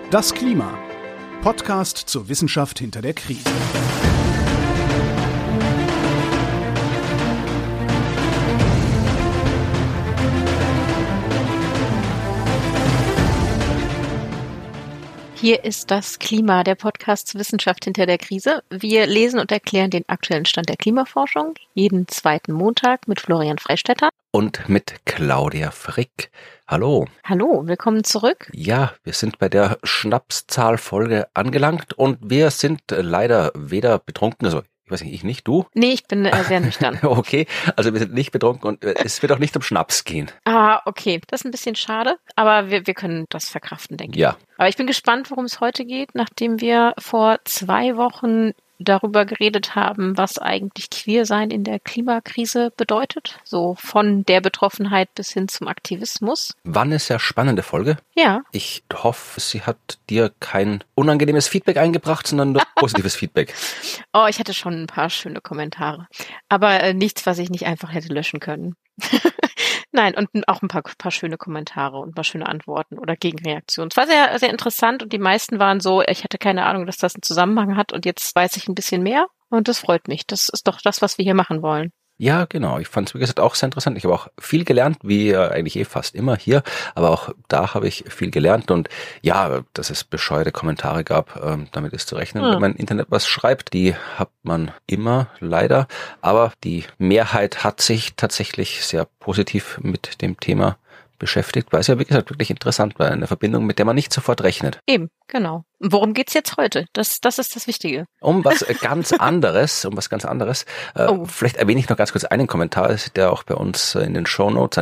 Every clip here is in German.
Das Klima. Podcast zur Wissenschaft hinter der Krise. Hier ist das Klima, der Podcast zur Wissenschaft hinter der Krise. Wir lesen und erklären den aktuellen Stand der Klimaforschung jeden zweiten Montag mit Florian Freistetter. Und mit Claudia Frick. Hallo. Hallo, willkommen zurück. Ja, wir sind bei der Schnapszahlfolge angelangt und wir sind leider weder betrunken, also ich weiß nicht, ich nicht, du? Nee, ich bin sehr nüchtern. Okay, also wir sind nicht betrunken und es wird auch nicht um Schnaps gehen. Ah, okay, das ist ein bisschen schade, aber wir können das verkraften, denke ich. Ja. Aber ich bin gespannt, worum es heute geht, nachdem wir vor 2 Wochen darüber geredet haben, was eigentlich Queersein in der Klimakrise bedeutet. So von der Betroffenheit bis hin zum Aktivismus. War eine sehr spannende Folge. Ja. Ich hoffe, sie hat dir kein unangenehmes Feedback eingebracht, sondern nur positives Feedback. Oh, ich hatte schon ein paar schöne Kommentare. Aber nichts, was ich nicht einfach hätte löschen können. Nein, und auch ein paar schöne Kommentare und ein paar schöne Antworten oder Gegenreaktionen. Es war sehr, sehr interessant und die meisten waren so, ich hatte keine Ahnung, dass das einen Zusammenhang hat und jetzt weiß ich ein bisschen mehr und das freut mich. Das ist doch das, was wir hier machen wollen. Ja, genau. Ich fand es, wie gesagt, auch sehr interessant. Ich habe auch viel gelernt, wie eigentlich fast immer hier, aber auch da habe ich viel gelernt und ja, dass es bescheuerte Kommentare gab, damit ist zu rechnen. Wenn man im Internet was schreibt, die hat man immer, leider, aber die Mehrheit hat sich tatsächlich sehr positiv mit dem Thema beschäftigt, weil es ja, wie gesagt, wirklich interessant war, eine Verbindung, mit der man nicht sofort rechnet. Eben, genau. Worum geht's jetzt heute? Das ist das Wichtige. Um was ganz anderes, Vielleicht erwähne ich noch ganz kurz einen Kommentar, der auch bei uns in den Shownotes,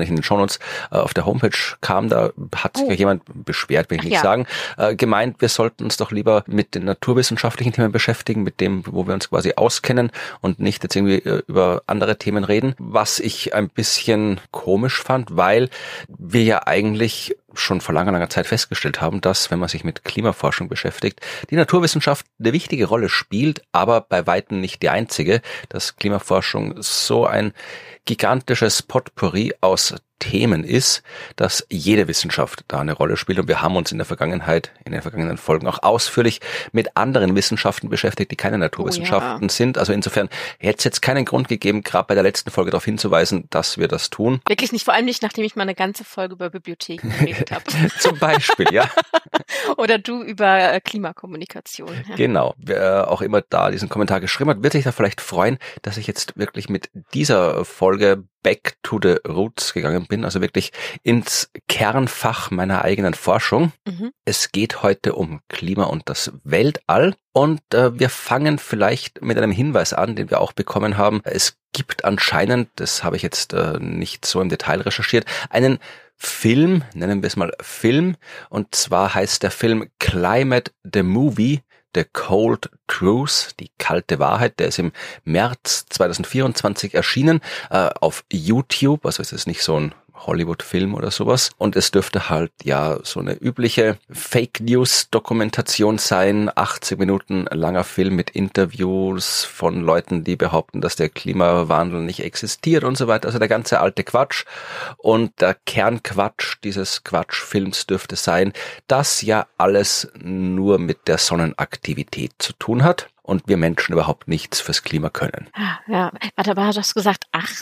auf der Homepage kam, da hat sich jemand beschwert, will ich nicht sagen, gemeint, wir sollten uns doch lieber mit den naturwissenschaftlichen Themen beschäftigen, mit dem, wo wir uns quasi auskennen und nicht jetzt irgendwie über andere Themen reden, was ich ein bisschen komisch fand, weil wir ja eigentlich schon vor langer Zeit festgestellt haben, dass, wenn man sich mit Klimaforschung beschäftigt, die Naturwissenschaft eine wichtige Rolle spielt, aber bei weitem nicht die einzige, dass Klimaforschung so ein gigantisches Potpourri aus Themen ist, dass jede Wissenschaft da eine Rolle spielt und wir haben uns in den vergangenen Folgen auch ausführlich mit anderen Wissenschaften beschäftigt, die keine Naturwissenschaften sind. Also insofern hätte es jetzt keinen Grund gegeben, gerade bei der letzten Folge darauf hinzuweisen, dass wir das tun. Wirklich nicht, vor allem nicht, nachdem ich mal eine ganze Folge über Bibliotheken geredet habe. Zum Beispiel, ja. Oder du über Klimakommunikation. Ja. Genau. Wer auch immer da diesen Kommentar geschrieben hat, wird sich da vielleicht freuen, dass ich jetzt wirklich mit dieser Folge back to the roots gegangen bin, also wirklich ins Kernfach meiner eigenen Forschung. Es geht heute um Klima und das Weltall und wir fangen vielleicht mit einem Hinweis an, den wir auch bekommen haben. Es gibt anscheinend, das habe ich jetzt nicht so im Detail recherchiert, einen Film, nennen wir es mal Film, und zwar heißt der Film Climate the Movie, The Cold Truth, die kalte Wahrheit, der ist im März 2024 erschienen auf YouTube, also es ist nicht so ein Hollywood-Film oder sowas. Und es dürfte halt ja so eine übliche Fake-News-Dokumentation sein. 80 Minuten langer Film mit Interviews von Leuten, die behaupten, dass der Klimawandel nicht existiert und so weiter. Also der ganze alte Quatsch. Und der Kernquatsch dieses Quatschfilms dürfte sein, dass ja alles nur mit der Sonnenaktivität zu tun hat und wir Menschen überhaupt nichts fürs Klima können. Ja, warte, aber hast du gesagt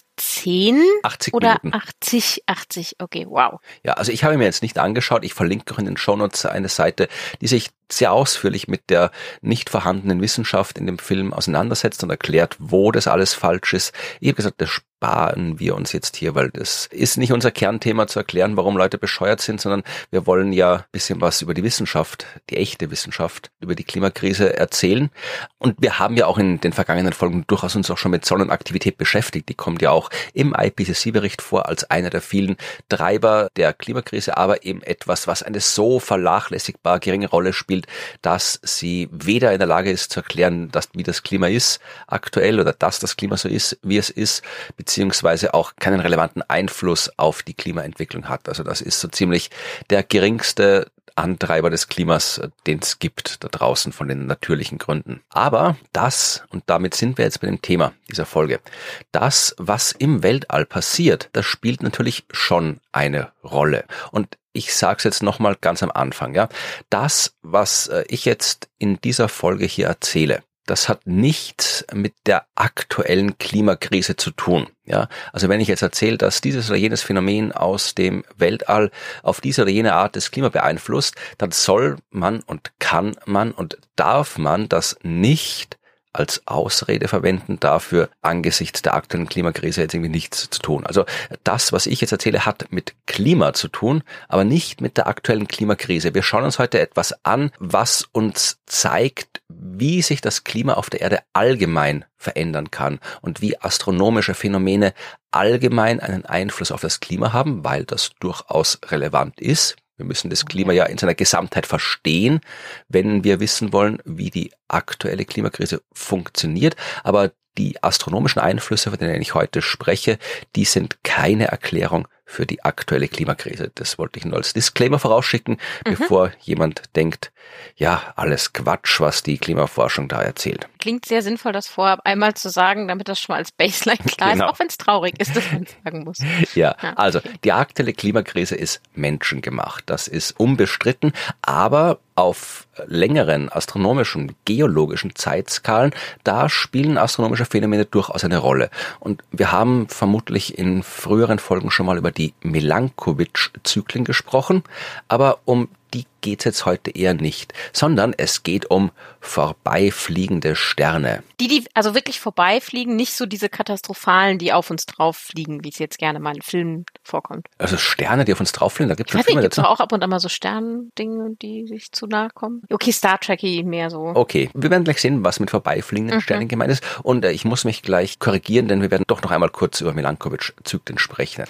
80 oder Minuten. 80, okay, wow. Ja, also ich habe mir jetzt nicht angeschaut, ich verlinke auch in den Shownotes eine Seite, die sich sehr ausführlich mit der nicht vorhandenen Wissenschaft in dem Film auseinandersetzt und erklärt, wo das alles falsch ist. Ich habe gesagt, das sparen wir uns jetzt hier, weil das ist nicht unser Kernthema zu erklären, warum Leute bescheuert sind, sondern wir wollen ja ein bisschen was über die Wissenschaft, die echte Wissenschaft, über die Klimakrise erzählen. Und wir haben ja auch in den vergangenen Folgen durchaus uns auch schon mit Sonnenaktivität beschäftigt. Die kommt ja auch im IPCC-Bericht vor als einer der vielen Treiber der Klimakrise, aber eben etwas, was eine so vernachlässigbar geringe Rolle spielt, dass sie weder in der Lage ist zu erklären, wie das Klima ist aktuell oder dass das Klima so ist, wie es ist, beziehungsweise auch keinen relevanten Einfluss auf die Klimaentwicklung hat. Also das ist so ziemlich der geringste Antreiber des Klimas, den es gibt da draußen von den natürlichen Gründen. Aber das, und damit sind wir jetzt bei dem Thema dieser Folge, das, was im Weltall passiert, das spielt natürlich schon eine Rolle. Und ich sage es jetzt nochmal ganz am Anfang, ja. Das, was ich jetzt in dieser Folge hier erzähle, das hat nichts mit der aktuellen Klimakrise zu tun. Ja, also wenn ich jetzt erzähle, dass dieses oder jenes Phänomen aus dem Weltall auf diese oder jene Art das Klima beeinflusst, dann soll man und kann man und darf man das nicht als Ausrede verwenden dafür, angesichts der aktuellen Klimakrise jetzt irgendwie nichts zu tun. Also das, was ich jetzt erzähle, hat mit Klima zu tun, aber nicht mit der aktuellen Klimakrise. Wir schauen uns heute etwas an, was uns zeigt, wie sich das Klima auf der Erde allgemein verändern kann und wie astronomische Phänomene allgemein einen Einfluss auf das Klima haben, weil das durchaus relevant ist. Wir müssen das Klima ja in seiner Gesamtheit verstehen, wenn wir wissen wollen, wie die aktuelle Klimakrise funktioniert. Aber die astronomischen Einflüsse, von denen ich heute spreche, die sind keine Erklärung für die aktuelle Klimakrise. Das wollte ich nur als Disclaimer vorausschicken, bevor jemand denkt, ja, alles Quatsch, was die Klimaforschung da erzählt. Klingt sehr sinnvoll, das vorab einmal zu sagen, damit das schon mal als Baseline klar ist, auch wenn es traurig ist, dass man es sagen muss. Ja, also die aktuelle Klimakrise ist menschengemacht. Das ist unbestritten, aber auf längeren astronomischen, geologischen Zeitskalen, da spielen astronomische Phänomene durchaus eine Rolle. Und wir haben vermutlich in früheren Folgen schon mal über die Milankovitch-Zyklen gesprochen, aber um die geht es jetzt heute eher nicht, sondern es geht um vorbeifliegende Sterne. Die also wirklich vorbeifliegen, nicht so diese katastrophalen, die auf uns drauf fliegen, wie es jetzt gerne mal in Filmen vorkommt. Also Sterne, die auf uns drauf fliegen, da gibt es schon Filme dazu. Gibt es auch ab und an mal so Sternendinge, die sich zu nahe kommen? Okay, Star Trek-y mehr so. Okay, wir werden gleich sehen, was mit vorbeifliegenden Sternen gemeint ist. Und ich muss mich gleich korrigieren, denn wir werden doch noch einmal kurz über Milankovitch-Zyklen sprechen.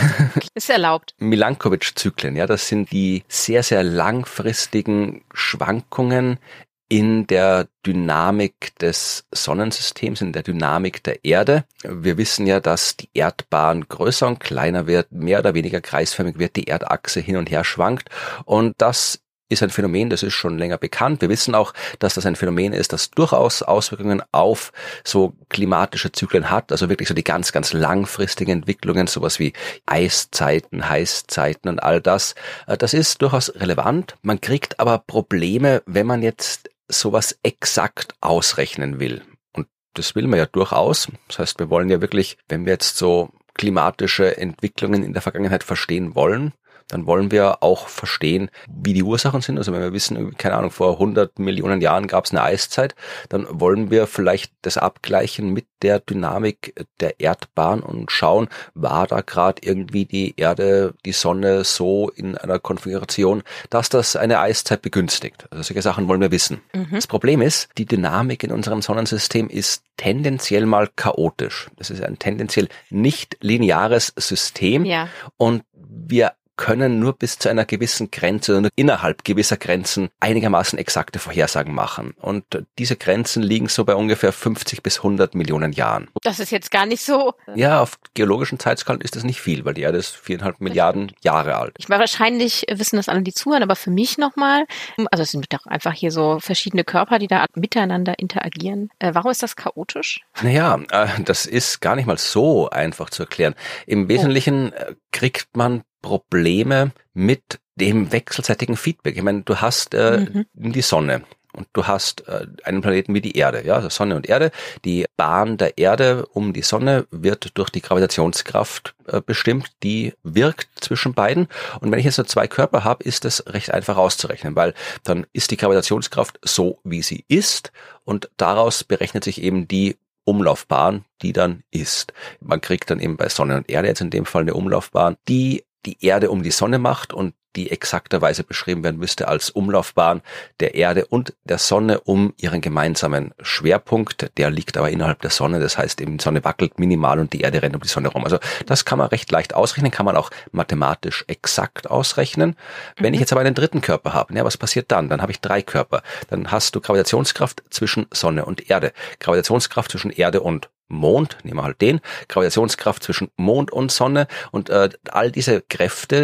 Ist erlaubt. Milankovitch-Zyklen, ja, das sind die sehr, sehr langfristigen Schwankungen in der Dynamik des Sonnensystems, in der Dynamik der Erde. Wir wissen ja, dass die Erdbahn größer und kleiner wird, mehr oder weniger kreisförmig wird, die Erdachse hin und her schwankt. Und das ist ein Phänomen, das ist schon länger bekannt. Wir wissen auch, dass das ein Phänomen ist, das durchaus Auswirkungen auf so klimatische Zyklen hat, also wirklich so die ganz, ganz langfristigen Entwicklungen, sowas wie Eiszeiten, Heißzeiten und all das. Das ist durchaus relevant. Man kriegt aber Probleme, wenn man jetzt sowas exakt ausrechnen will. Und das will man ja durchaus. Das heißt, wir wollen ja wirklich, wenn wir jetzt so klimatische Entwicklungen in der Vergangenheit verstehen wollen, dann wollen wir auch verstehen, wie die Ursachen sind. Also wenn wir wissen, keine Ahnung, vor 100 Millionen Jahren gab es eine Eiszeit, dann wollen wir vielleicht das abgleichen mit der Dynamik der Erdbahn und schauen, war da gerade irgendwie die Erde, die Sonne so in einer Konfiguration, dass das eine Eiszeit begünstigt. Also solche Sachen wollen wir wissen. Das Problem ist, die Dynamik in unserem Sonnensystem ist tendenziell mal chaotisch. Das ist ein tendenziell nicht lineares System und wir können nur bis zu einer gewissen Grenze oder innerhalb gewisser Grenzen einigermaßen exakte Vorhersagen machen. Und diese Grenzen liegen so bei ungefähr 50 bis 100 Millionen Jahren. Das ist jetzt gar nicht so. Ja, auf geologischen Zeitskalen ist das nicht viel, weil die Erde ist 4,5 Milliarden Jahre alt. Ich meine, wahrscheinlich wissen das alle, die zuhören, aber für mich nochmal, also es sind doch einfach hier so verschiedene Körper, die da miteinander interagieren. Warum ist das chaotisch? Naja, das ist gar nicht mal so einfach zu erklären. Im Wesentlichen kriegt man Probleme mit dem wechselseitigen Feedback. Ich meine, du hast die Sonne und du hast einen Planeten wie die Erde, ja, also Sonne und Erde. Die Bahn der Erde um die Sonne wird durch die Gravitationskraft bestimmt, die wirkt zwischen beiden. Und wenn ich jetzt nur zwei Körper habe, ist das recht einfach auszurechnen, weil dann ist die Gravitationskraft so, wie sie ist und daraus berechnet sich eben die Umlaufbahn, die dann ist. Man kriegt dann eben bei Sonne und Erde jetzt in dem Fall eine Umlaufbahn, die die Erde um die Sonne macht und die exakterweise beschrieben werden müsste als Umlaufbahn der Erde und der Sonne um ihren gemeinsamen Schwerpunkt. Der liegt aber innerhalb der Sonne, das heißt eben die Sonne wackelt minimal und die Erde rennt um die Sonne rum. Also das kann man recht leicht ausrechnen, kann man auch mathematisch exakt ausrechnen. Wenn ich jetzt aber einen dritten Körper habe, ja, was passiert dann? Dann habe ich drei Körper. Dann hast du Gravitationskraft zwischen Sonne und Erde, Gravitationskraft zwischen Erde und Mond, nehmen wir halt den, Gravitationskraft zwischen Mond und Sonne und all diese Kräfte,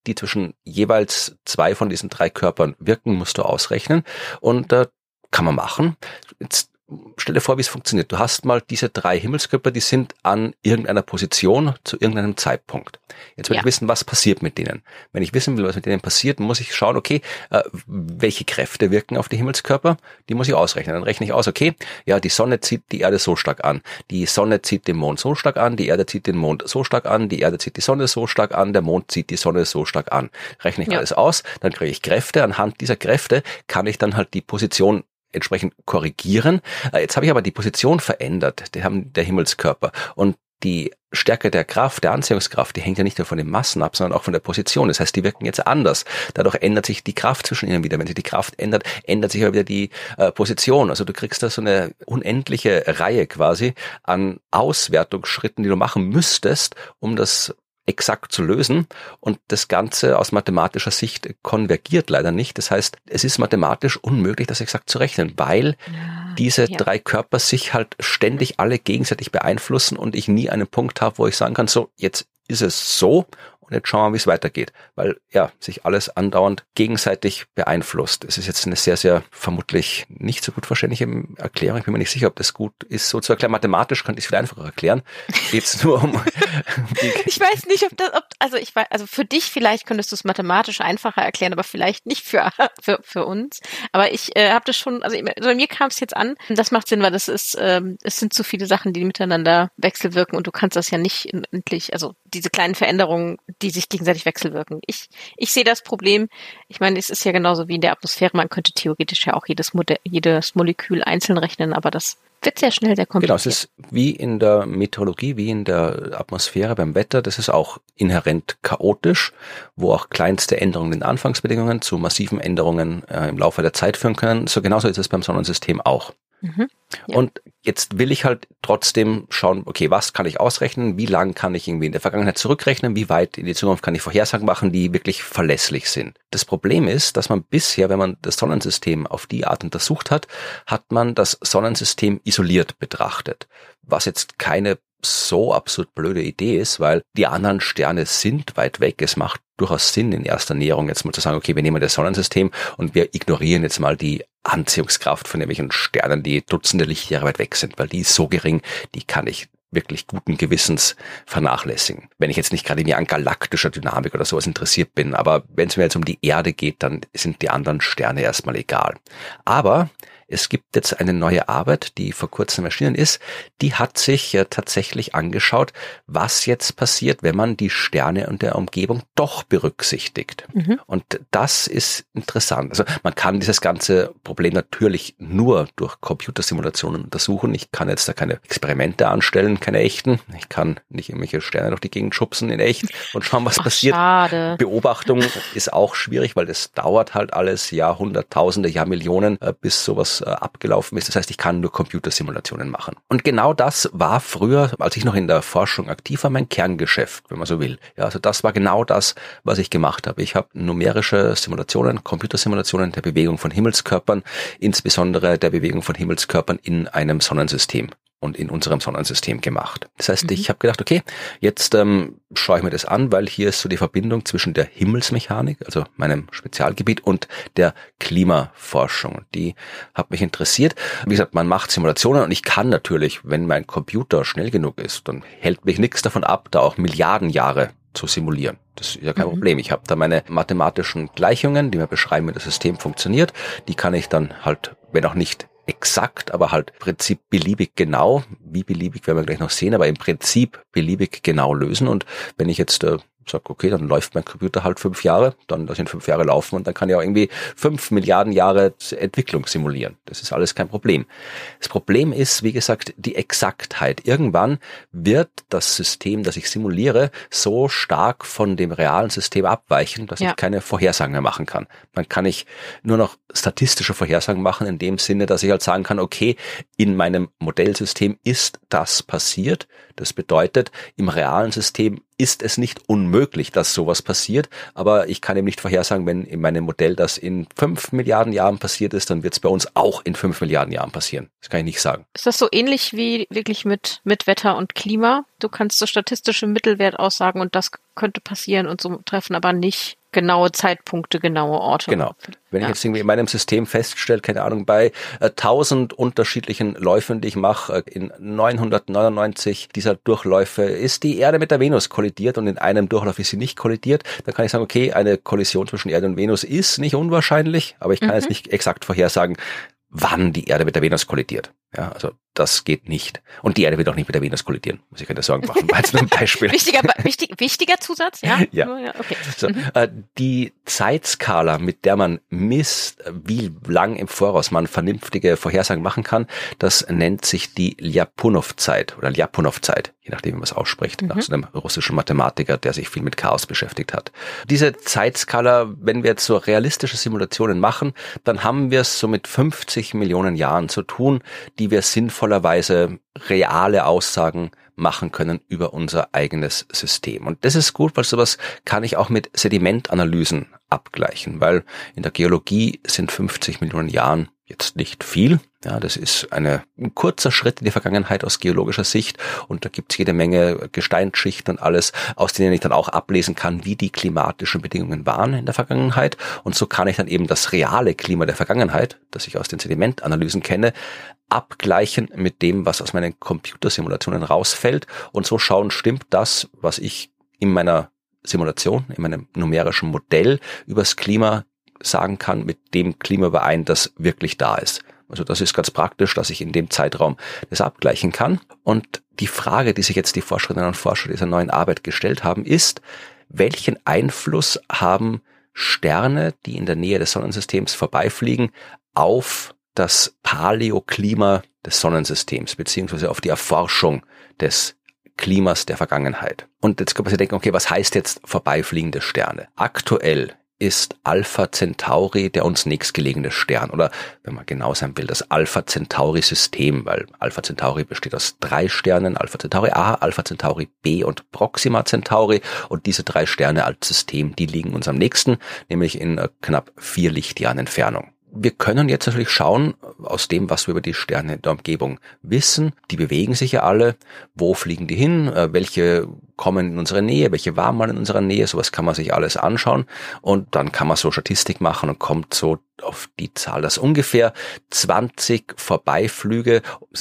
die zwischen jeweils 2 von diesen 3 Körpern wirken, musst du ausrechnen. Und kann man machen. Jetzt stell dir vor, wie es funktioniert. Du hast mal diese 3 Himmelskörper, die sind an irgendeiner Position zu irgendeinem Zeitpunkt. Jetzt will ich wissen, was passiert mit denen. Wenn ich wissen will, was mit denen passiert, muss ich schauen, okay, welche Kräfte wirken auf die Himmelskörper? Die muss ich ausrechnen. Dann rechne ich aus, okay, ja, die Sonne zieht die Erde so stark an. Die Sonne zieht den Mond so stark an. Die Erde zieht den Mond so stark an. Die Erde zieht die Sonne so stark an. Der Mond zieht die Sonne so stark an. Rechne ich alles aus, dann kriege ich Kräfte. Anhand dieser Kräfte kann ich dann halt die Position entsprechend korrigieren. Jetzt habe ich aber die Position verändert, der Himmelskörper. Und die Stärke der Kraft, der Anziehungskraft, die hängt ja nicht nur von den Massen ab, sondern auch von der Position. Das heißt, die wirken jetzt anders. Dadurch ändert sich die Kraft zwischen ihnen wieder. Wenn sich die Kraft ändert, ändert sich aber wieder die Position. Also du kriegst da so eine unendliche Reihe quasi an Auswertungsschritten, die du machen müsstest, um das exakt zu lösen, und das Ganze aus mathematischer Sicht konvergiert leider nicht. Das heißt, es ist mathematisch unmöglich, das exakt zu rechnen, weil diese 3 Körper sich halt ständig alle gegenseitig beeinflussen und ich nie einen Punkt habe, wo ich sagen kann, so, jetzt ist es so und jetzt schauen wir, wie es weitergeht, weil sich alles andauernd gegenseitig beeinflusst. Es ist jetzt eine sehr, sehr vermutlich nicht so gut verständliche Erklärung. Ich bin mir nicht sicher, ob das gut ist, so zu erklären. Mathematisch könnte ich es viel einfacher erklären. Geht's nur um ich weiß nicht, also für dich vielleicht könntest du es mathematisch einfacher erklären, aber vielleicht nicht für uns. Aber ich habe das schon, also bei mir kam es jetzt an, das macht Sinn, weil das ist, es sind zu viele Sachen, die miteinander wechselwirken und du kannst das ja nicht endlich, also diese kleinen Veränderungen, die sich gegenseitig wechselwirken. Ich sehe das Problem, ich meine, es ist ja genauso wie in der Atmosphäre, man könnte theoretisch ja auch jedes Molekül einzeln rechnen, aber das wird sehr schnell sehr kompliziert. Genau, es ist wie in der Meteorologie, wie in der Atmosphäre beim Wetter, das ist auch inhärent chaotisch, wo auch kleinste Änderungen in den Anfangsbedingungen zu massiven Änderungen im Laufe der Zeit führen können. So genauso ist es beim Sonnensystem auch. Mhm. Ja. Und jetzt will ich halt trotzdem schauen, okay, was kann ich ausrechnen, wie lang kann ich irgendwie in der Vergangenheit zurückrechnen, wie weit in die Zukunft kann ich Vorhersagen machen, die wirklich verlässlich sind. Das Problem ist, dass man bisher, wenn man das Sonnensystem auf die Art untersucht hat, hat man das Sonnensystem isoliert betrachtet, was jetzt keine so absurd blöde Idee ist, weil die anderen Sterne sind weit weg. Es macht durchaus Sinn, in erster Näherung jetzt mal zu sagen, okay, wir nehmen das Sonnensystem und wir ignorieren jetzt mal die Anziehungskraft von irgendwelchen Sternen, die Dutzende Lichtjahre weit weg sind, weil die ist so gering, die kann ich wirklich guten Gewissens vernachlässigen. Wenn ich jetzt nicht gerade an galaktischer Dynamik oder sowas interessiert bin, aber wenn es mir jetzt um die Erde geht, dann sind die anderen Sterne erstmal egal. Aber es gibt jetzt eine neue Arbeit, die vor kurzem erschienen ist, die hat sich tatsächlich angeschaut, was jetzt passiert, wenn man die Sterne und der Umgebung doch berücksichtigt. Mhm. Und das ist interessant. Also man kann dieses ganze Problem natürlich nur durch Computersimulationen untersuchen. Ich kann jetzt da keine Experimente anstellen, keine echten. Ich kann nicht irgendwelche Sterne durch die Gegend schubsen in echt und schauen, was passiert. Schade. Beobachtung ist auch schwierig, weil das dauert halt alles Jahrhunderttausende, Jahrmillionen, bis sowas abgelaufen ist. Das heißt, ich kann nur Computersimulationen machen. Und genau das war früher, als ich noch in der Forschung aktiv war, mein Kerngeschäft, wenn man so will. Ja, also das war genau das, was ich gemacht habe. Ich habe numerische Simulationen, Computersimulationen der Bewegung von Himmelskörpern, insbesondere der Bewegung von Himmelskörpern in einem Sonnensystem und in unserem Sonnensystem gemacht. Das heißt, ich habe gedacht, okay, jetzt schaue ich mir das an, weil hier ist so die Verbindung zwischen der Himmelsmechanik, also meinem Spezialgebiet, und der Klimaforschung. Die hat mich interessiert. Wie gesagt, man macht Simulationen und ich kann natürlich, wenn mein Computer schnell genug ist, dann hält mich nichts davon ab, da auch Milliarden Jahre zu simulieren. Das ist ja kein Problem. Ich habe da meine mathematischen Gleichungen, die mir beschreiben, wie das System funktioniert. Die kann ich dann halt, wenn auch nicht exakt, aber halt im Prinzip beliebig genau, wie beliebig werden wir gleich noch sehen, aber im Prinzip beliebig genau lösen. Und wenn ich jetzt sage, okay, dann läuft mein Computer halt 5 Jahre, dann lasse ich ihn 5 Jahre laufen und dann kann ich auch irgendwie 5 Milliarden Jahre Entwicklung simulieren. Das ist alles kein Problem. Das Problem ist, wie gesagt, die Exaktheit. Irgendwann wird das System, das ich simuliere, so stark von dem realen System abweichen, dass ich keine Vorhersagen mehr machen kann. Dann kann ich nur noch statistische Vorhersagen machen, in dem Sinne, dass ich halt sagen kann, okay, in meinem Modellsystem ist das passiert. Das bedeutet, im realen System ist es nicht unmöglich, dass sowas passiert, aber ich kann eben nicht vorhersagen, wenn in meinem Modell das in 5 Milliarden Jahren passiert ist, dann wird es bei uns auch in 5 Milliarden Jahren passieren. Das kann ich nicht sagen. Ist das so ähnlich wie wirklich mit Wetter und Klima? Du kannst so statistische Mittelwert aussagen und das könnte passieren und so treffen, aber nicht genaue Zeitpunkte, genaue Orte. Genau. Wenn ich jetzt irgendwie in meinem System feststelle, keine Ahnung, bei 1000 unterschiedlichen Läufen, die ich mache, in 999 dieser Durchläufe ist die Erde mit der Venus kollidiert und in einem Durchlauf ist sie nicht kollidiert, dann kann ich sagen, okay, eine Kollision zwischen Erde und Venus ist nicht unwahrscheinlich, aber ich kann jetzt nicht exakt vorhersagen, wann die Erde mit der Venus kollidiert. Ja, also das geht nicht. Und die Erde wird auch nicht mit der Venus kollidieren. Muss ich keine Sorgen machen. War jetzt nur ein Beispiel. Wichtiger Zusatz, ja? Ja. Okay. So, die Zeitskala, mit der man misst, wie lang im Voraus man vernünftige Vorhersagen machen kann, das nennt sich die Ljapunov-Zeit oder Ljapunov-Zeit, je nachdem, wie man es ausspricht, nach so einem russischen Mathematiker, der sich viel mit Chaos beschäftigt hat. Diese Zeitskala, wenn wir jetzt so realistische Simulationen machen, dann haben wir es so mit 50 Millionen Jahren zu tun, die wir sinnvollerweise reale Aussagen machen können über unser eigenes System. Und das ist gut, weil sowas kann ich auch mit Sedimentanalysen abgleichen, weil in der Geologie sind 50 Millionen Jahren jetzt nicht viel. Ja, das ist ein kurzer Schritt in die Vergangenheit aus geologischer Sicht und da gibt es jede Menge Gesteinsschichten und alles, aus denen ich dann auch ablesen kann, wie die klimatischen Bedingungen waren in der Vergangenheit und so kann ich dann eben das reale Klima der Vergangenheit, das ich aus den Sedimentanalysen kenne, abgleichen mit dem, was aus meinen Computersimulationen rausfällt und so schauen, stimmt das, was ich in meiner Simulation, in meinem numerischen Modell übers Klima sagen kann, mit dem Klima überein, das wirklich da ist. Also das ist ganz praktisch, dass ich in dem Zeitraum das abgleichen kann. Und die Frage, die sich jetzt die Forscherinnen und Forscher dieser neuen Arbeit gestellt haben, ist, welchen Einfluss haben Sterne, die in der Nähe des Sonnensystems vorbeifliegen, auf das Paläoklima des Sonnensystems, beziehungsweise auf die Erforschung des Klimas der Vergangenheit. Und jetzt kann man sich denken, okay, was heißt jetzt vorbeifliegende Sterne? Aktuell ist Alpha Centauri der uns nächstgelegene Stern oder, wenn man genau sein will, das Alpha Centauri-System, weil Alpha Centauri besteht aus 3 Sternen, Alpha Centauri A, Alpha Centauri B und Proxima Centauri und diese 3 Sterne als System, die liegen uns am nächsten, nämlich in knapp 4 Lichtjahren Entfernung. Wir können jetzt natürlich schauen, aus dem, was wir über die Sterne in der Umgebung wissen, die bewegen sich ja alle, wo fliegen die hin, welche kommen in unsere Nähe, welche waren mal in unserer Nähe, sowas kann man sich alles anschauen und dann kann man so Statistik machen und kommt so auf die Zahl, dass ungefähr 20 Vorbeiflüge,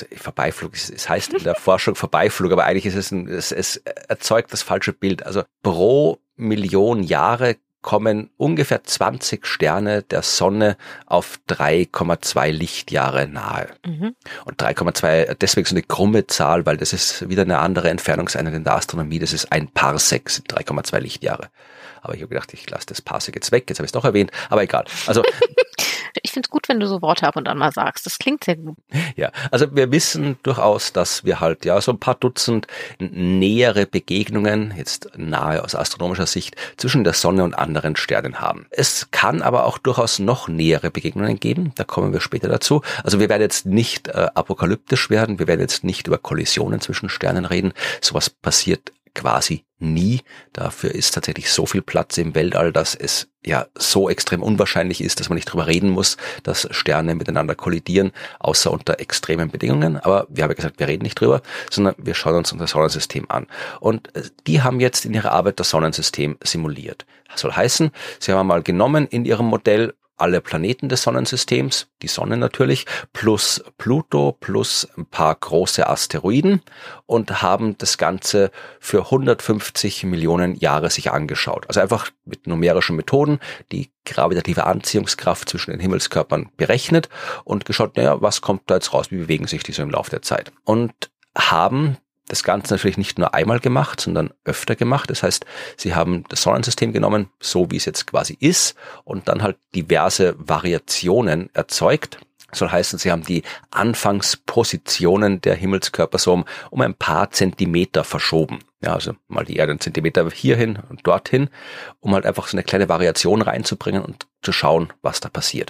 es heißt in der Forschung Vorbeiflug, aber eigentlich ist es erzeugt das falsche Bild, also pro Million Jahre kommen ungefähr 20 Sterne der Sonne auf 3,2 Lichtjahre nahe. Und 3,2, deswegen so eine krumme Zahl, weil das ist wieder eine andere Entfernungseinheit in der Astronomie, das ist ein Parsec, sind 3,2 Lichtjahre. Aber ich habe gedacht, ich lasse das Parsec jetzt weg, jetzt habe ich es doch erwähnt, aber egal. Also ich finde es gut, wenn du so Worte ab und an mal sagst. Das klingt sehr gut. Ja, also wir wissen durchaus, dass wir halt ja so ein paar Dutzend nähere Begegnungen, jetzt nahe aus astronomischer Sicht, zwischen der Sonne und anderen Sternen haben. Es kann aber auch durchaus noch nähere Begegnungen geben, da kommen wir später dazu. Also wir werden jetzt nicht apokalyptisch werden, wir werden jetzt nicht über Kollisionen zwischen Sternen reden. Sowas passiert quasi nie. Dafür ist tatsächlich so viel Platz im Weltall, dass es ja so extrem unwahrscheinlich ist, dass man nicht drüber reden muss, dass Sterne miteinander kollidieren, außer unter extremen Bedingungen. Aber wir haben ja gesagt, wir reden nicht drüber, sondern wir schauen uns unser Sonnensystem an. Und die haben jetzt in ihrer Arbeit das Sonnensystem simuliert. Das soll heißen, sie haben mal genommen in ihrem Modell alle Planeten des Sonnensystems, die Sonne natürlich, plus Pluto, plus ein paar große Asteroiden und haben das Ganze für 150 Millionen Jahre sich angeschaut. Also einfach mit numerischen Methoden die gravitative Anziehungskraft zwischen den Himmelskörpern berechnet und geschaut, naja, was kommt da jetzt raus, wie bewegen sich die so im Laufe der Zeit. Und haben das Ganze natürlich nicht nur einmal gemacht, sondern öfter gemacht. Das heißt, sie haben das Sonnensystem genommen, so wie es jetzt quasi ist, und dann halt diverse Variationen erzeugt. Das soll heißen, sie haben die Anfangspositionen der Himmelskörper so um ein paar Zentimeter verschoben. Ja, also mal die Erde einen Zentimeter hierhin und dorthin, um halt einfach so eine kleine Variation reinzubringen und zu schauen, was da passiert.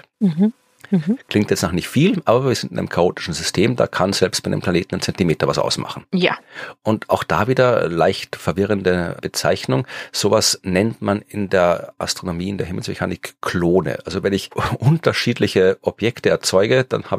Klingt jetzt noch nicht viel, aber wir sind in einem chaotischen System, da kann selbst bei einem Planeten ein Zentimeter was ausmachen. Ja. Und auch da wieder leicht verwirrende Bezeichnung. Sowas nennt man in der Astronomie, in der Himmelsmechanik Klone. Also wenn ich unterschiedliche Objekte erzeuge, dann habe ich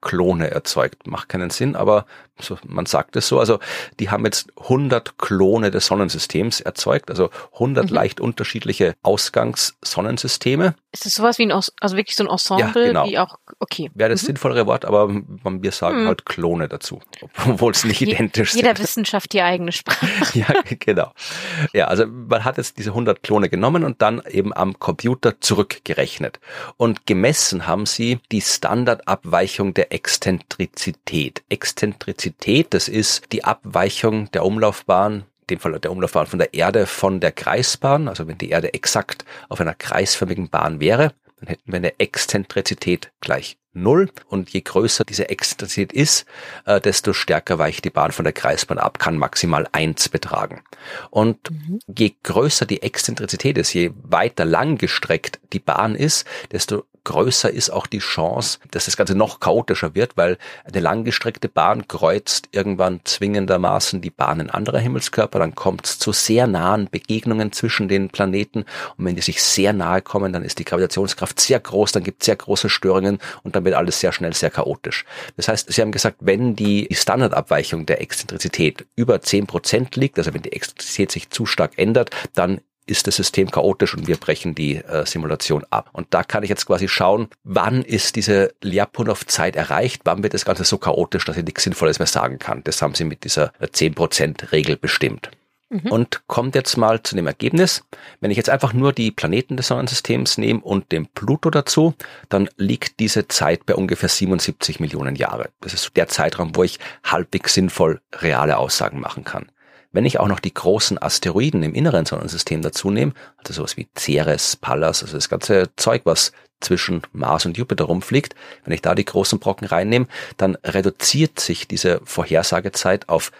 Klone erzeugt. Macht keinen Sinn, aber so, man sagt es so. Also die haben jetzt 100 Klone des Sonnensystems erzeugt, also 100 leicht unterschiedliche Ausgangssonnensysteme. Ist das sowas wie also wirklich so ein Ensemble, ja, genau. Wie auch, okay. Wäre das sinnvollere Wort, aber wir sagen halt Klone dazu, obwohl es nicht identisch sind. Jeder Wissenschaft die eigene Sprache. Ja, genau. Ja, also man hat jetzt diese 100 Klone genommen und dann eben am Computer zurückgerechnet. Und gemessen haben sie die Standardabweichung der Exzentrizität. Exzentrizität, das ist die Abweichung der Umlaufbahn, in dem Fall der Umlaufbahn von der Erde von der Kreisbahn. Also wenn die Erde exakt auf einer kreisförmigen Bahn wäre, dann hätten wir eine Exzentrizität gleich 0. Und je größer diese Exzentrizität ist, desto stärker weicht die Bahn von der Kreisbahn ab, kann maximal 1 betragen. Und je größer die Exzentrizität ist, je weiter langgestreckt die Bahn ist, desto größer ist auch die Chance, dass das Ganze noch chaotischer wird, weil eine langgestreckte Bahn kreuzt irgendwann zwingendermaßen die Bahnen anderer Himmelskörper, dann kommt es zu sehr nahen Begegnungen zwischen den Planeten und wenn die sich sehr nahe kommen, dann ist die Gravitationskraft sehr groß, dann gibt es sehr große Störungen und dann wird alles sehr schnell sehr chaotisch. Das heißt, sie haben gesagt, wenn die Standardabweichung der Exzentrizität über 10% liegt, also wenn die Exzentrizität sich zu stark ändert, dann ist das System chaotisch und wir brechen die Simulation ab. Und da kann ich jetzt quasi schauen, wann ist diese Lyapunov-Zeit erreicht, wann wird das Ganze so chaotisch, dass ich nichts Sinnvolles mehr sagen kann. Das haben sie mit dieser 10%-Regel bestimmt. Und kommt jetzt mal zu dem Ergebnis, wenn ich jetzt einfach nur die Planeten des Sonnensystems nehme und den Pluto dazu, dann liegt diese Zeit bei ungefähr 77 Millionen Jahre. Das ist der Zeitraum, wo ich halbwegs sinnvoll reale Aussagen machen kann. Wenn ich auch noch die großen Asteroiden im inneren Sonnensystem dazu nehme, also sowas wie Ceres, Pallas, also das ganze Zeug, was zwischen Mars und Jupiter rumfliegt, wenn ich da die großen Brocken reinnehme, dann reduziert sich diese Vorhersagezeit auf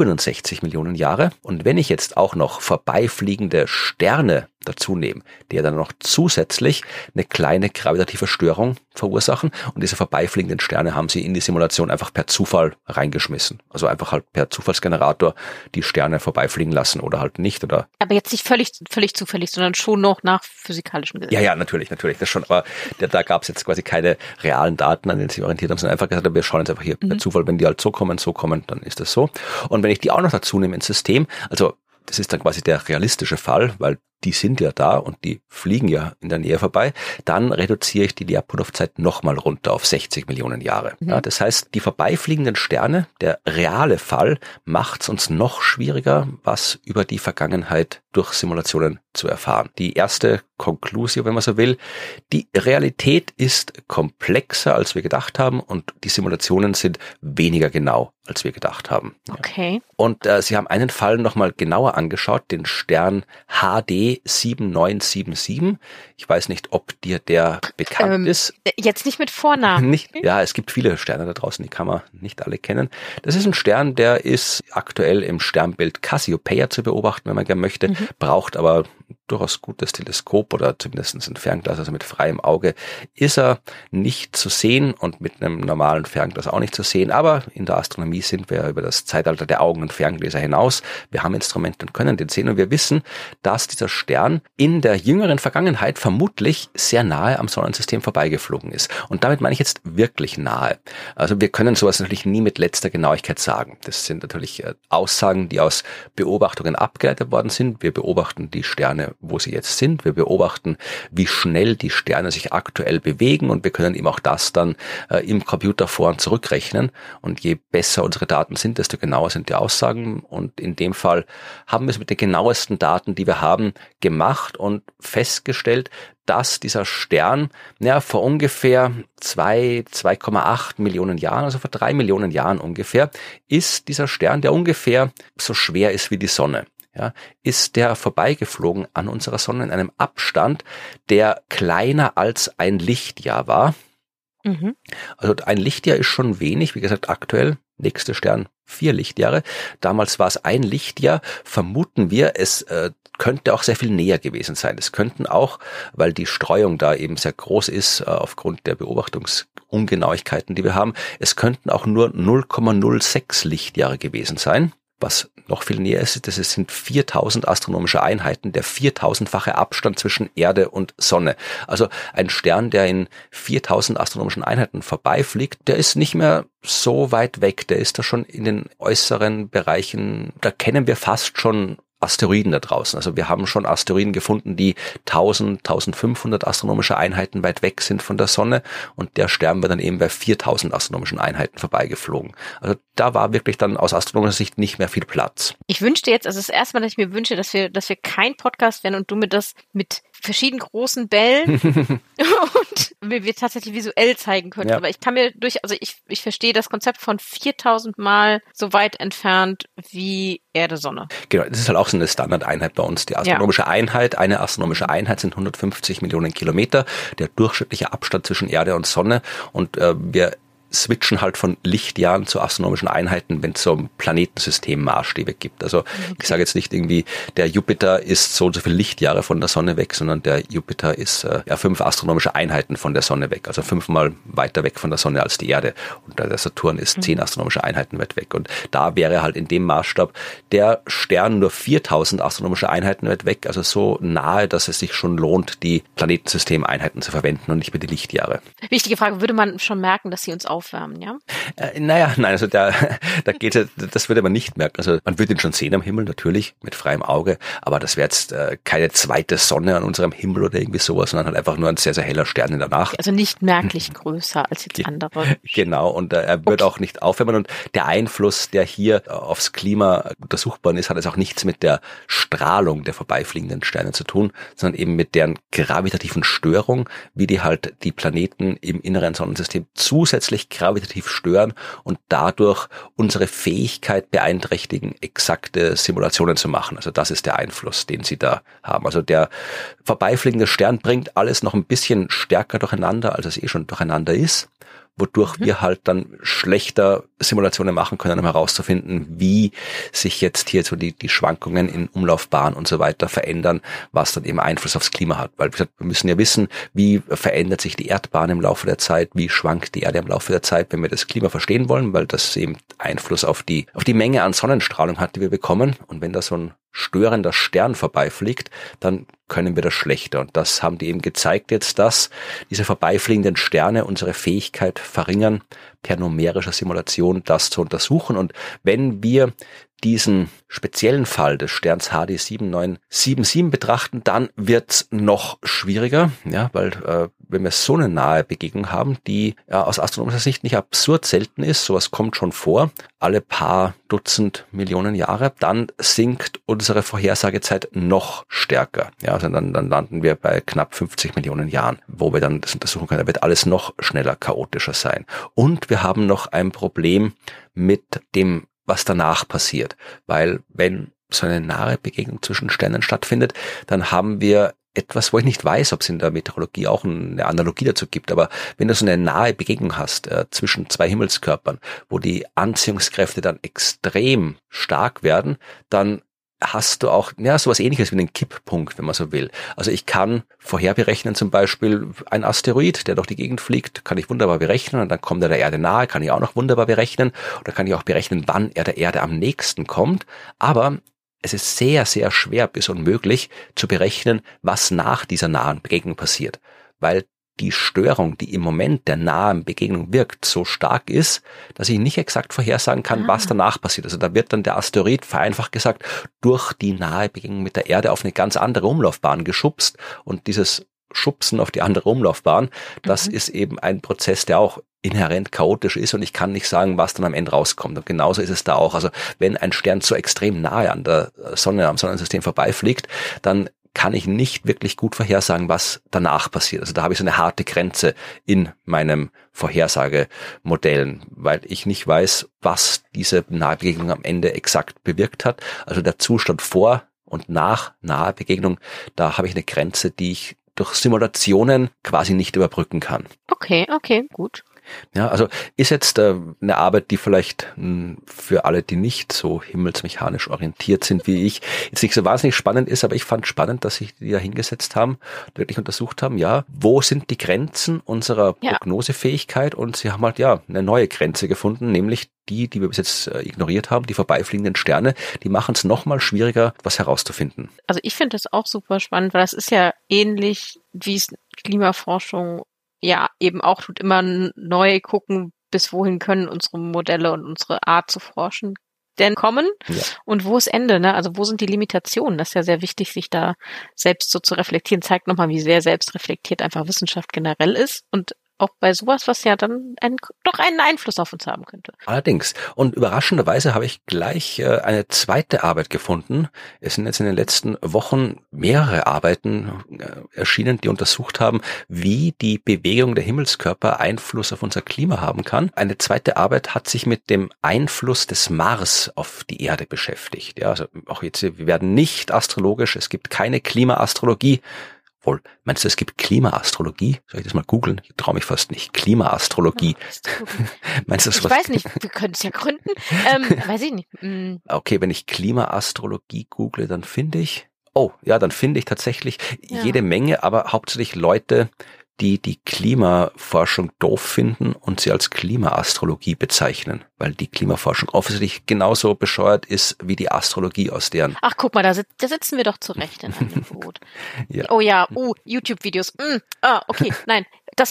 67 Millionen Jahre. Und wenn ich jetzt auch noch vorbeifliegende Sterne dazu nehme, die dann noch zusätzlich eine kleine gravitative Störung verursachen und diese vorbeifliegenden Sterne haben sie in die Simulation einfach per Zufall reingeschmissen. Also einfach halt per Zufallsgenerator die Sterne vorbeifliegen lassen oder halt nicht. Oder aber jetzt nicht völlig zufällig, sondern schon noch nach physikalischen Gesetzen. Ja, natürlich, das schon. Aber da gab es jetzt quasi keine realen Daten, an denen sie orientiert haben, sondern einfach gesagt, wir schauen jetzt einfach hier per Zufall, wenn die halt so kommen, dann ist das so. Und wenn ich die auch noch dazu nehme ins System, also das ist dann quasi der realistische Fall, weil die sind ja da und die fliegen ja in der Nähe vorbei, dann reduziere ich die Lyapunov-Zeit nochmal runter auf 60 Millionen Jahre. Ja, das heißt, die vorbeifliegenden Sterne, der reale Fall, macht es uns noch schwieriger, was über die Vergangenheit durch Simulationen zu erfahren. Die erste Conclusio, wenn man so will, die Realität ist komplexer, als wir gedacht haben und die Simulationen sind weniger genau, als wir gedacht haben. Okay. Und sie haben einen Fall nochmal genauer angeschaut, den Stern HD 7977. Ich weiß nicht, ob dir der bekannt ist. Jetzt nicht mit Vornamen. Nicht, ja, es gibt viele Sterne da draußen, die kann man nicht alle kennen. Das ist ein Stern, der ist aktuell im Sternbild Cassiopeia zu beobachten, wenn man gerne möchte, braucht aber durchaus gutes Teleskop oder zumindest ein Fernglas, also mit freiem Auge ist er nicht zu sehen und mit einem normalen Fernglas auch nicht zu sehen, aber in der Astronomie sind wir über das Zeitalter der Augen- und Ferngläser hinaus. Wir haben Instrumente und können den sehen und wir wissen, dass dieser Stern in der jüngeren Vergangenheit vermutlich sehr nahe am Sonnensystem vorbeigeflogen ist. Und damit meine ich jetzt wirklich nahe. Also wir können sowas natürlich nie mit letzter Genauigkeit sagen. Das sind natürlich Aussagen, die aus Beobachtungen abgeleitet worden sind. Wir beobachten die Sterne, wo sie jetzt sind. Wir beobachten, wie schnell die Sterne sich aktuell bewegen und wir können eben auch das dann im Computer vor- und zurückrechnen. Und je besser unsere Daten sind, desto genauer sind die Aussagen. Und in dem Fall haben wir es mit den genauesten Daten, die wir haben, gemacht und festgestellt, dass dieser Stern vor ungefähr 2,8 Millionen Jahren, also vor 3 Millionen Jahren ungefähr, ist dieser Stern, der ungefähr so schwer ist wie die Sonne. Ja, ist der vorbeigeflogen an unserer Sonne in einem Abstand, der kleiner als ein Lichtjahr war. Also ein Lichtjahr ist schon wenig, wie gesagt, aktuell, nächster Stern 4 Lichtjahre. Damals war es ein Lichtjahr, vermuten wir, es könnte auch sehr viel näher gewesen sein. Es könnten auch, weil die Streuung da eben sehr groß ist, aufgrund der Beobachtungsungenauigkeiten, die wir haben, es könnten auch nur 0,06 Lichtjahre gewesen sein. Was noch viel näher ist, das sind 4000 astronomische Einheiten, der 4000-fache Abstand zwischen Erde und Sonne. Also ein Stern, der in 4000 astronomischen Einheiten vorbeifliegt, der ist nicht mehr so weit weg, der ist da schon in den äußeren Bereichen, da kennen wir fast schon Asteroiden da draußen. Also wir haben schon Asteroiden gefunden, die 1500 astronomische Einheiten weit weg sind von der Sonne, und der Stern wird dann eben bei 4000 astronomischen Einheiten vorbeigeflogen. Also da war wirklich dann aus astronomischer Sicht nicht mehr viel Platz. Ich wünschte jetzt, also das erste Mal, dass ich mir wünsche, dass wir kein Podcast werden und du mir das mit verschiedenen großen Bällen und wir tatsächlich visuell zeigen können. Ja. Aber ich kann mir ich verstehe das Konzept von 4000 Mal so weit entfernt wie Erde, Sonne. Genau, das ist halt auch so eine Standardeinheit bei uns. Die astronomische Einheit, eine astronomische Einheit sind 150 Millionen Kilometer, der durchschnittliche Abstand zwischen Erde und Sonne, und wir switchen halt von Lichtjahren zu astronomischen Einheiten, wenn es so ein Planetensystem Maßstäbe gibt. Also ich sage jetzt nicht irgendwie, der Jupiter ist so und so viele Lichtjahre von der Sonne weg, sondern der Jupiter ist 5 astronomische Einheiten von der Sonne weg, also 5-mal weiter weg von der Sonne als die Erde. Und der Saturn ist 10 astronomische Einheiten weit weg. Und da wäre halt in dem Maßstab der Stern nur 4000 astronomische Einheiten weit weg, also so nahe, dass es sich schon lohnt, die Planetensystemeinheiten zu verwenden und nicht mehr die Lichtjahre. Wichtige Frage, würde man schon merken, dass sie uns aufwärmen, ja? Nein, also da geht's, das würde man nicht merken. Also man würde ihn schon sehen am Himmel, natürlich, mit freiem Auge, aber das wäre jetzt keine zweite Sonne an unserem Himmel oder irgendwie sowas, sondern halt einfach nur ein sehr, sehr heller Stern in der Nacht. Also nicht merklich größer als jetzt andere. Genau, und er wird auch nicht aufwärmen, und der Einfluss, der hier aufs Klima untersuchbar ist, hat jetzt auch nichts mit der Strahlung der vorbeifliegenden Sterne zu tun, sondern eben mit deren gravitativen Störung, wie die halt die Planeten im inneren Sonnensystem zusätzlich gravitativ stören und dadurch unsere Fähigkeit beeinträchtigen, exakte Simulationen zu machen. Also das ist der Einfluss, den sie da haben. Also der vorbeifliegende Stern bringt alles noch ein bisschen stärker durcheinander, als es eh schon durcheinander ist, wodurch wir halt dann schlechter Simulationen machen können, um herauszufinden, wie sich jetzt hier so die Schwankungen in Umlaufbahn und so weiter verändern, was dann eben Einfluss aufs Klima hat. Weil wir müssen ja wissen, wie verändert sich die Erdbahn im Laufe der Zeit, wie schwankt die Erde im Laufe der Zeit, wenn wir das Klima verstehen wollen, weil das eben Einfluss auf die Menge an Sonnenstrahlung hat, die wir bekommen. Und wenn da so ein störender Stern vorbeifliegt, dann können wir das schlechter. Und das haben die eben gezeigt jetzt, dass diese vorbeifliegenden Sterne unsere Fähigkeit verringern, per numerischer Simulation das zu untersuchen. Und wenn wir diesen speziellen Fall des Sterns HD 7977 betrachten, dann wird's noch schwieriger, ja, weil wenn wir so eine nahe Begegnung haben, die aus astronomischer Sicht nicht absurd selten ist, sowas kommt schon vor, alle paar Dutzend Millionen Jahre, dann sinkt unsere Vorhersagezeit noch stärker. Ja, also dann landen wir bei knapp 50 Millionen Jahren, wo wir dann das untersuchen können. Da wird alles noch schneller chaotischer sein. Und wir haben noch ein Problem mit dem, was danach passiert. Weil wenn so eine nahe Begegnung zwischen Sternen stattfindet, dann haben wir etwas, wo ich nicht weiß, ob es in der Meteorologie auch eine Analogie dazu gibt, aber wenn du so eine nahe Begegnung hast zwischen zwei Himmelskörpern, wo die Anziehungskräfte dann extrem stark werden, dann hast du auch sowas Ähnliches wie einen Kipppunkt, wenn man so will. Also ich kann vorherberechnen zum Beispiel ein Asteroid, der durch die Gegend fliegt, kann ich wunderbar berechnen, und dann kommt er der Erde nahe, kann ich auch noch wunderbar berechnen, oder kann ich auch berechnen, wann er der Erde am nächsten kommt, aber es ist sehr, sehr schwer bis unmöglich zu berechnen, was nach dieser nahen Begegnung passiert, weil die Störung, die im Moment der nahen Begegnung wirkt, so stark ist, dass ich nicht exakt vorhersagen kann, was danach passiert. Also da wird dann der Asteroid, vereinfacht gesagt, durch die nahe Begegnung mit der Erde auf eine ganz andere Umlaufbahn geschubst, und dieses Schubsen auf die andere Umlaufbahn, das ist eben ein Prozess, der auch inhärent chaotisch ist, und ich kann nicht sagen, was dann am Ende rauskommt. Und genauso ist es da auch. Also wenn ein Stern so extrem nahe an der Sonne, am Sonnensystem vorbeifliegt, dann kann ich nicht wirklich gut vorhersagen, was danach passiert. Also da habe ich so eine harte Grenze in meinem Vorhersagemodellen, weil ich nicht weiß, was diese Nahebegegnung am Ende exakt bewirkt hat. Also der Zustand vor und nach Nahebegegnung, da habe ich eine Grenze, die ich durch Simulationen quasi nicht überbrücken kann. Okay, gut. Ja, also ist jetzt eine Arbeit, die vielleicht für alle, die nicht so himmelsmechanisch orientiert sind wie ich, jetzt nicht so wahnsinnig spannend ist, aber ich fand spannend, dass sich die da hingesetzt haben, wirklich untersucht haben, ja, wo sind die Grenzen unserer Prognosefähigkeit, und sie haben halt eine neue Grenze gefunden, nämlich die wir bis jetzt ignoriert haben, die vorbeifliegenden Sterne, die machen es nochmal schwieriger, was herauszufinden. Also ich finde das auch super spannend, weil das ist ja ähnlich, wie es Klimaforschung eben auch tut, immer neu gucken, bis wohin können unsere Modelle und unsere Art zu forschen denn kommen und wo ist Ende, ne? Also wo sind die Limitationen? Das ist ja sehr wichtig, sich da selbst so zu reflektieren. Zeigt nochmal, wie sehr selbstreflektiert einfach Wissenschaft generell ist und auch bei sowas, was ja dann doch einen Einfluss auf uns haben könnte. Allerdings. Und überraschenderweise habe ich gleich eine zweite Arbeit gefunden. Es sind jetzt in den letzten Wochen mehrere Arbeiten erschienen, die untersucht haben, wie die Bewegung der Himmelskörper Einfluss auf unser Klima haben kann. Eine zweite Arbeit hat sich mit dem Einfluss des Mars auf die Erde beschäftigt. Ja, also auch jetzt, wir werden nicht astrologisch, es gibt keine Klimaastrologie. Meinst du, es gibt Klimaastrologie? Soll ich das mal googeln? Ich traue mich fast nicht. Klimaastrologie. Meinst du, das ich weiß nicht, wir können es ja gründen. Weiß ich nicht. Okay, wenn ich Klimaastrologie google, dann finde ich, dann finde ich tatsächlich jede Menge, aber hauptsächlich Leute, die Klimaforschung doof finden und sie als Klimaastrologie bezeichnen, weil die Klimaforschung offensichtlich genauso bescheuert ist wie die Astrologie aus deren. Ach, guck mal, da sitzen wir doch zurecht in einem Boot. YouTube-Videos. Okay, nein. Das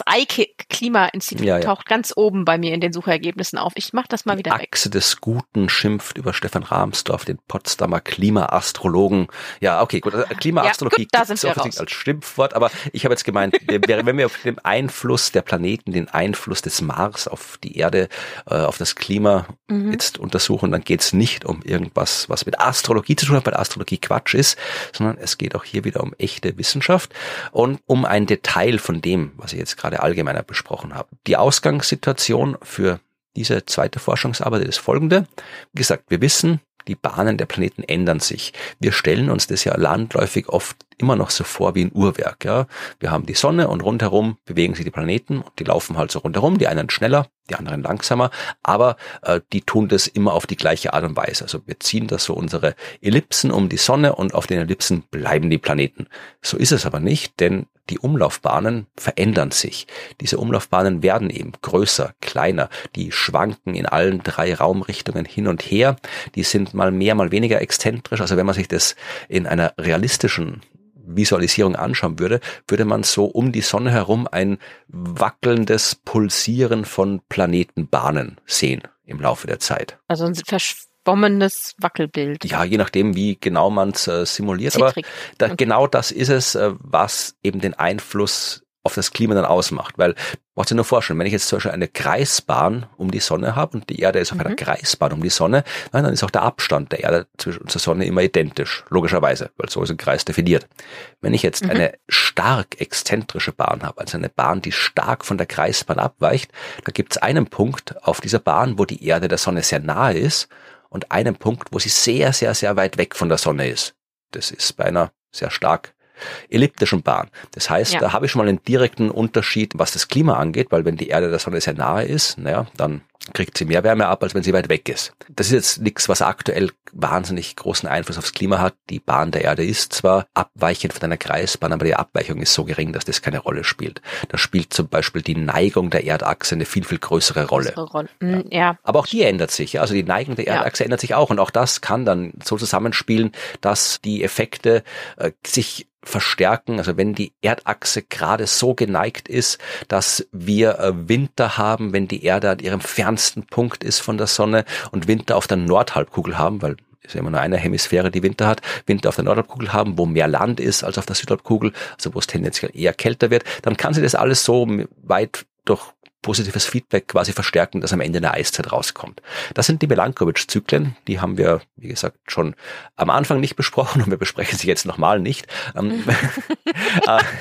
Klima-Institut taucht ganz oben bei mir in den Suchergebnissen auf. Ich mach das mal wieder weg. Achse des Guten schimpft über Stefan Rahmsdorf, den Potsdamer Klimaastrologen. Ja, okay, gut. Klimaastrologie gibt es offensichtlich als Schimpfwort, aber ich habe jetzt gemeint, wenn wir auf den Einfluss der Planeten, den Einfluss des Mars auf die Erde, auf das Klima jetzt untersuchen, dann geht es nicht um irgendwas, was mit Astrologie zu tun hat, weil Astrologie Quatsch ist, sondern es geht auch hier wieder um echte Wissenschaft und um ein Detail von dem, was ich jetzt gerade allgemeiner besprochen habe. Die Ausgangssituation für diese zweite Forschungsarbeit ist folgende. Wie gesagt, wir wissen, die Bahnen der Planeten ändern sich. Wir stellen uns das ja landläufig oft immer noch so vor wie ein Uhrwerk. Ja, wir haben die Sonne und rundherum bewegen sich die Planeten und die laufen halt so rundherum. Die einen schneller, die anderen langsamer, aber die tun das immer auf die gleiche Art und Weise. Also wir ziehen da so unsere Ellipsen um die Sonne und auf den Ellipsen bleiben die Planeten. So ist es aber nicht, denn die Umlaufbahnen verändern sich. Diese Umlaufbahnen werden eben größer, kleiner. Die schwanken in allen 3 Raumrichtungen hin und her. Die sind mal mehr, mal weniger exzentrisch. Also wenn man sich das in einer realistischen Visualisierung anschauen würde, würde man so um die Sonne herum ein wackelndes Pulsieren von Planetenbahnen sehen im Laufe der Zeit. Also ein verschwommenes Wackelbild. Ja, je nachdem, wie genau man es simuliert. Zittrig. Aber genau das ist es, was eben den Einfluss auf das Klima dann ausmacht. Weil, braucht sich nur vorstellen, wenn ich jetzt zum Beispiel eine Kreisbahn um die Sonne habe und die Erde ist auf einer Kreisbahn um die Sonne, dann ist auch der Abstand der Erde zwischen unserer Sonne immer identisch, logischerweise, weil so ist ein Kreis definiert. Wenn ich jetzt eine stark exzentrische Bahn habe, also eine Bahn, die stark von der Kreisbahn abweicht, da gibt es einen Punkt auf dieser Bahn, wo die Erde der Sonne sehr nahe ist und einen Punkt, wo sie sehr, sehr, sehr weit weg von der Sonne ist. Das ist bei einer sehr stark elliptischen Bahn. Das heißt, da habe ich schon mal einen direkten Unterschied, was das Klima angeht, weil wenn die Erde der Sonne sehr nahe ist, dann kriegt sie mehr Wärme ab, als wenn sie weit weg ist. Das ist jetzt nichts, was aktuell wahnsinnig großen Einfluss aufs Klima hat. Die Bahn der Erde ist zwar abweichend von einer Kreisbahn, aber die Abweichung ist so gering, dass das keine Rolle spielt. Da spielt zum Beispiel die Neigung der Erdachse eine viel, viel größere Rolle. Ja. Aber auch die ändert sich. Also die Neigung der Erdachse ändert sich auch. Und auch das kann dann so zusammenspielen, dass die Effekte sich verstärken, also wenn die Erdachse gerade so geneigt ist, dass wir Winter haben, wenn die Erde an ihrem fernsten Punkt ist von der Sonne und Winter auf der Nordhalbkugel haben, weil es ja immer nur eine Hemisphäre, die Winter hat, Winter auf der Nordhalbkugel haben, wo mehr Land ist als auf der Südhalbkugel, also wo es tendenziell eher kälter wird, dann kann sich das alles so weit durch positives Feedback quasi verstärken, dass am Ende eine Eiszeit rauskommt. Das sind die Milankovitch-Zyklen, die haben wir, wie gesagt, schon am Anfang nicht besprochen und wir besprechen sie jetzt nochmal nicht.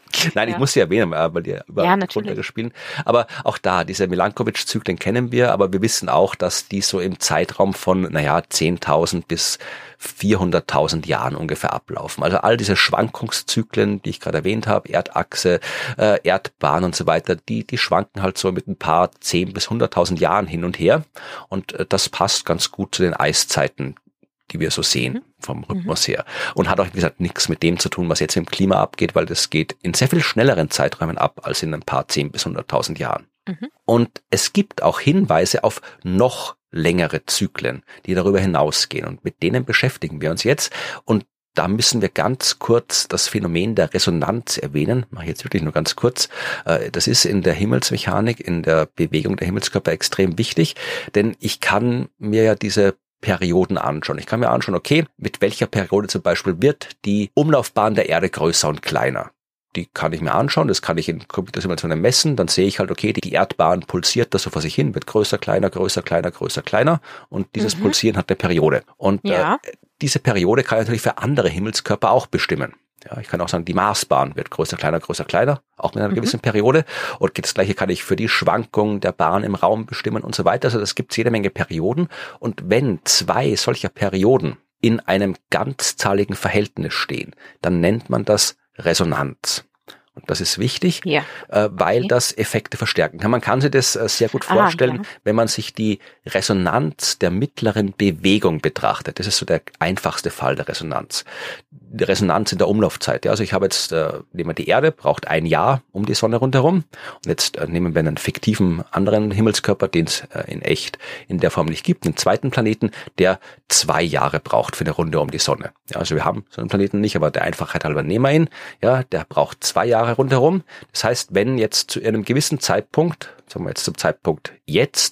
Nein, ich muss sie erwähnen, weil die überall runtergespielt. Aber auch da, diese Milankovic-Zyklen kennen wir, aber wir wissen auch, dass die so im Zeitraum von, 10.000 bis 400.000 Jahren ungefähr ablaufen. Also all diese Schwankungszyklen, die ich gerade erwähnt habe, Erdachse, Erdbahn und so weiter, die schwanken halt so mit ein paar 10 bis 100.000 Jahren hin und her. Und das passt ganz gut zu den Eiszeiten, die wir so sehen vom Rhythmus her. Und hat auch, wie gesagt, nichts mit dem zu tun, was jetzt im Klima abgeht, weil das geht in sehr viel schnelleren Zeiträumen ab als in ein paar 10 bis 100.000 Jahren. Und es gibt auch Hinweise auf noch längere Zyklen, die darüber hinausgehen. Und mit denen beschäftigen wir uns jetzt. Und da müssen wir ganz kurz das Phänomen der Resonanz erwähnen. Mache ich jetzt wirklich nur ganz kurz. Das ist in der Himmelsmechanik, in der Bewegung der Himmelskörper extrem wichtig, denn ich kann mir ja diese Perioden anschauen. Ich kann mir anschauen, okay, mit welcher Periode zum Beispiel wird die Umlaufbahn der Erde größer und kleiner. Die kann ich mir anschauen, das kann ich in Computersimulationen messen, dann sehe ich halt, okay, die Erdbahn pulsiert da so vor sich hin, wird größer, kleiner, größer, kleiner, größer, kleiner und dieses Pulsieren hat eine Periode. Und diese Periode kann ich natürlich für andere Himmelskörper auch bestimmen. Ja, ich kann auch sagen, die Marsbahn wird größer, kleiner, auch mit einer gewissen Periode. Und das Gleiche kann ich für die Schwankung der Bahn im Raum bestimmen und so weiter. Also das gibt jede Menge Perioden. Und wenn 2 solcher Perioden in einem ganzzahligen Verhältnis stehen, dann nennt man das Resonanz. Und das ist wichtig, weil das Effekte verstärken kann. Man kann sich das sehr gut vorstellen, wenn man sich die Resonanz der mittleren Bewegung betrachtet. Das ist so der einfachste Fall der Resonanz. Die Resonanz in der Umlaufzeit. Ja, also ich habe jetzt, nehmen wir die Erde, braucht 1 Jahr um die Sonne rundherum. Und jetzt nehmen wir einen fiktiven anderen Himmelskörper, den es in echt in der Form nicht gibt, einen zweiten Planeten, der 2 Jahre braucht für eine Runde um die Sonne. Ja, also wir haben so einen Planeten nicht, aber der Einfachheit halber nehmen wir ihn. Ja, der braucht 2 Jahre rundherum. Das heißt, wenn jetzt zu einem gewissen Zeitpunkt, sagen wir jetzt zum Zeitpunkt jetzt,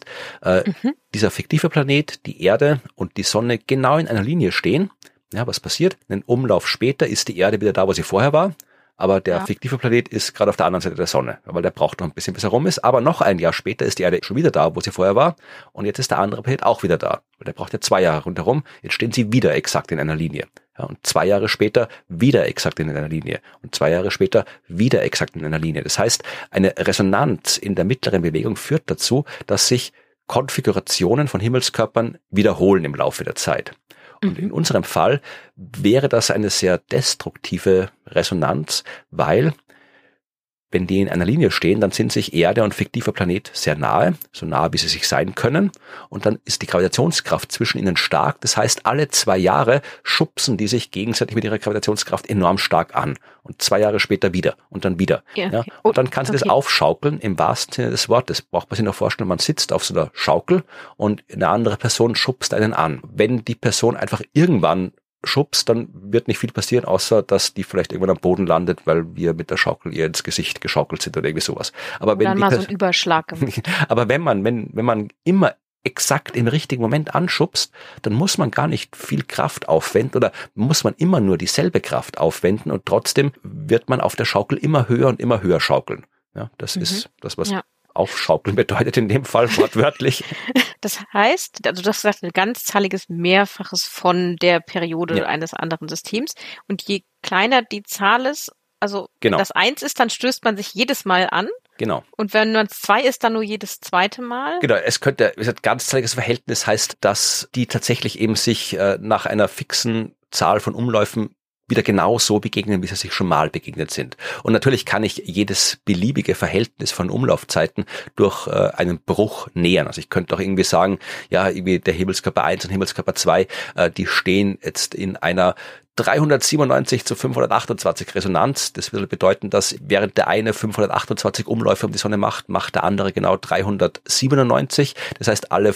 dieser fiktive Planet, die Erde und die Sonne genau in einer Linie stehen, ja, was passiert? Einen Umlauf später ist die Erde wieder da, wo sie vorher war, aber der fiktive Planet ist gerade auf der anderen Seite der Sonne, weil der braucht noch ein bisschen, bis er rum ist, aber noch 1 Jahr später ist die Erde schon wieder da, wo sie vorher war und jetzt ist der andere Planet auch wieder da, weil der braucht ja 2 Jahre rundherum, jetzt stehen sie wieder exakt in einer Linie. Ja, und 2 Jahre später wieder exakt in einer Linie und 2 Jahre später wieder exakt in einer Linie. Das heißt, eine Resonanz in der mittleren Bewegung führt dazu, dass sich Konfigurationen von Himmelskörpern wiederholen im Laufe der Zeit. Und in unserem Fall wäre das eine sehr destruktive Resonanz, weil wenn die in einer Linie stehen, dann sind sich Erde und fiktiver Planet sehr nahe, so nahe, wie sie sich sein können. Und dann ist die Gravitationskraft zwischen ihnen stark. Das heißt, alle 2 Jahre schubsen die sich gegenseitig mit ihrer Gravitationskraft enorm stark an. Und 2 Jahre später wieder und dann wieder. Ja. Und dann kann sie das aufschaukeln, im wahrsten Sinne des Wortes. Braucht man sich noch vorstellen, man sitzt auf so einer Schaukel und eine andere Person schubst einen an. Wenn die Person einfach irgendwann schubst, dann wird nicht viel passieren, außer dass die vielleicht irgendwann am Boden landet, weil wir mit der Schaukel ihr ins Gesicht geschaukelt sind oder irgendwie sowas. Aber wenn dann mal so ein Überschlag gemacht. Aber wenn man immer exakt im richtigen Moment anschubst, dann muss man gar nicht viel Kraft aufwenden oder muss man immer nur dieselbe Kraft aufwenden und trotzdem wird man auf der Schaukel immer höher und immer höher schaukeln. Ja, das ist das, was aufschaukeln bedeutet in dem Fall wortwörtlich. Das heißt, also das ist ein ganzzahliges Mehrfaches von der Periode eines anderen Systems. Und je kleiner die Zahl ist, also wenn das 1 ist, dann stößt man sich jedes Mal an. Genau. Und wenn man 2 ist, dann nur jedes zweite Mal. Genau, es könnte, wie gesagt, ganzzahliges Verhältnis heißt, dass die tatsächlich eben sich nach einer fixen Zahl von Umläufen wieder genau so begegnen, wie sie sich schon mal begegnet sind. Und natürlich kann ich jedes beliebige Verhältnis von Umlaufzeiten durch einen Bruch nähern. Also ich könnte auch irgendwie sagen, ja, irgendwie der Himmelskörper 1 und Himmelskörper 2, die stehen jetzt in einer 397 zu 528 Resonanz. Das würde bedeuten, dass während der eine 528 Umläufe um die Sonne macht, macht der andere genau 397. Das heißt, alle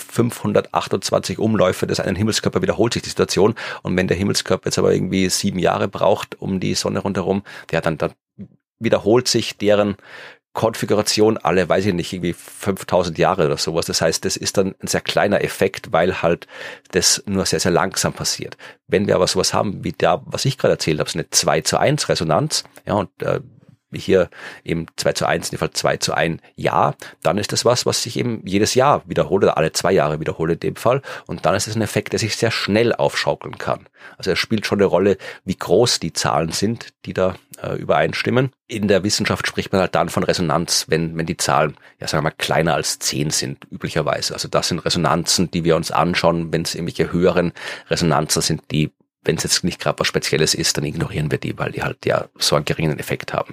528 Umläufe des einen Himmelskörper wiederholt sich die Situation. Und wenn der Himmelskörper jetzt aber irgendwie 7 Jahre braucht um die Sonne rundherum, ja, dann wiederholt sich deren Konfiguration alle, weiß ich nicht, irgendwie 5000 Jahre oder sowas. Das heißt, das ist dann ein sehr kleiner Effekt, weil halt das nur sehr, sehr langsam passiert. Wenn wir aber sowas haben wie da, was ich gerade erzählt habe, so eine 2:1 Resonanz, ja, und wie hier eben 2:1, in dem Fall 2:1 Jahr, dann ist das was sich eben jedes Jahr wiederholt oder alle 2 Jahre wiederholt in dem Fall. Und dann ist es ein Effekt, der sich sehr schnell aufschaukeln kann. Also er spielt schon eine Rolle, wie groß die Zahlen sind, die da übereinstimmen. In der Wissenschaft spricht man halt dann von Resonanz, wenn die Zahlen, ja sagen wir mal, kleiner als 10 sind, üblicherweise. Also das sind Resonanzen, die wir uns anschauen, wenn es irgendwelche höheren Resonanzen sind, die, wenn es jetzt nicht gerade was Spezielles ist, dann ignorieren wir die, weil die halt ja so einen geringen Effekt haben.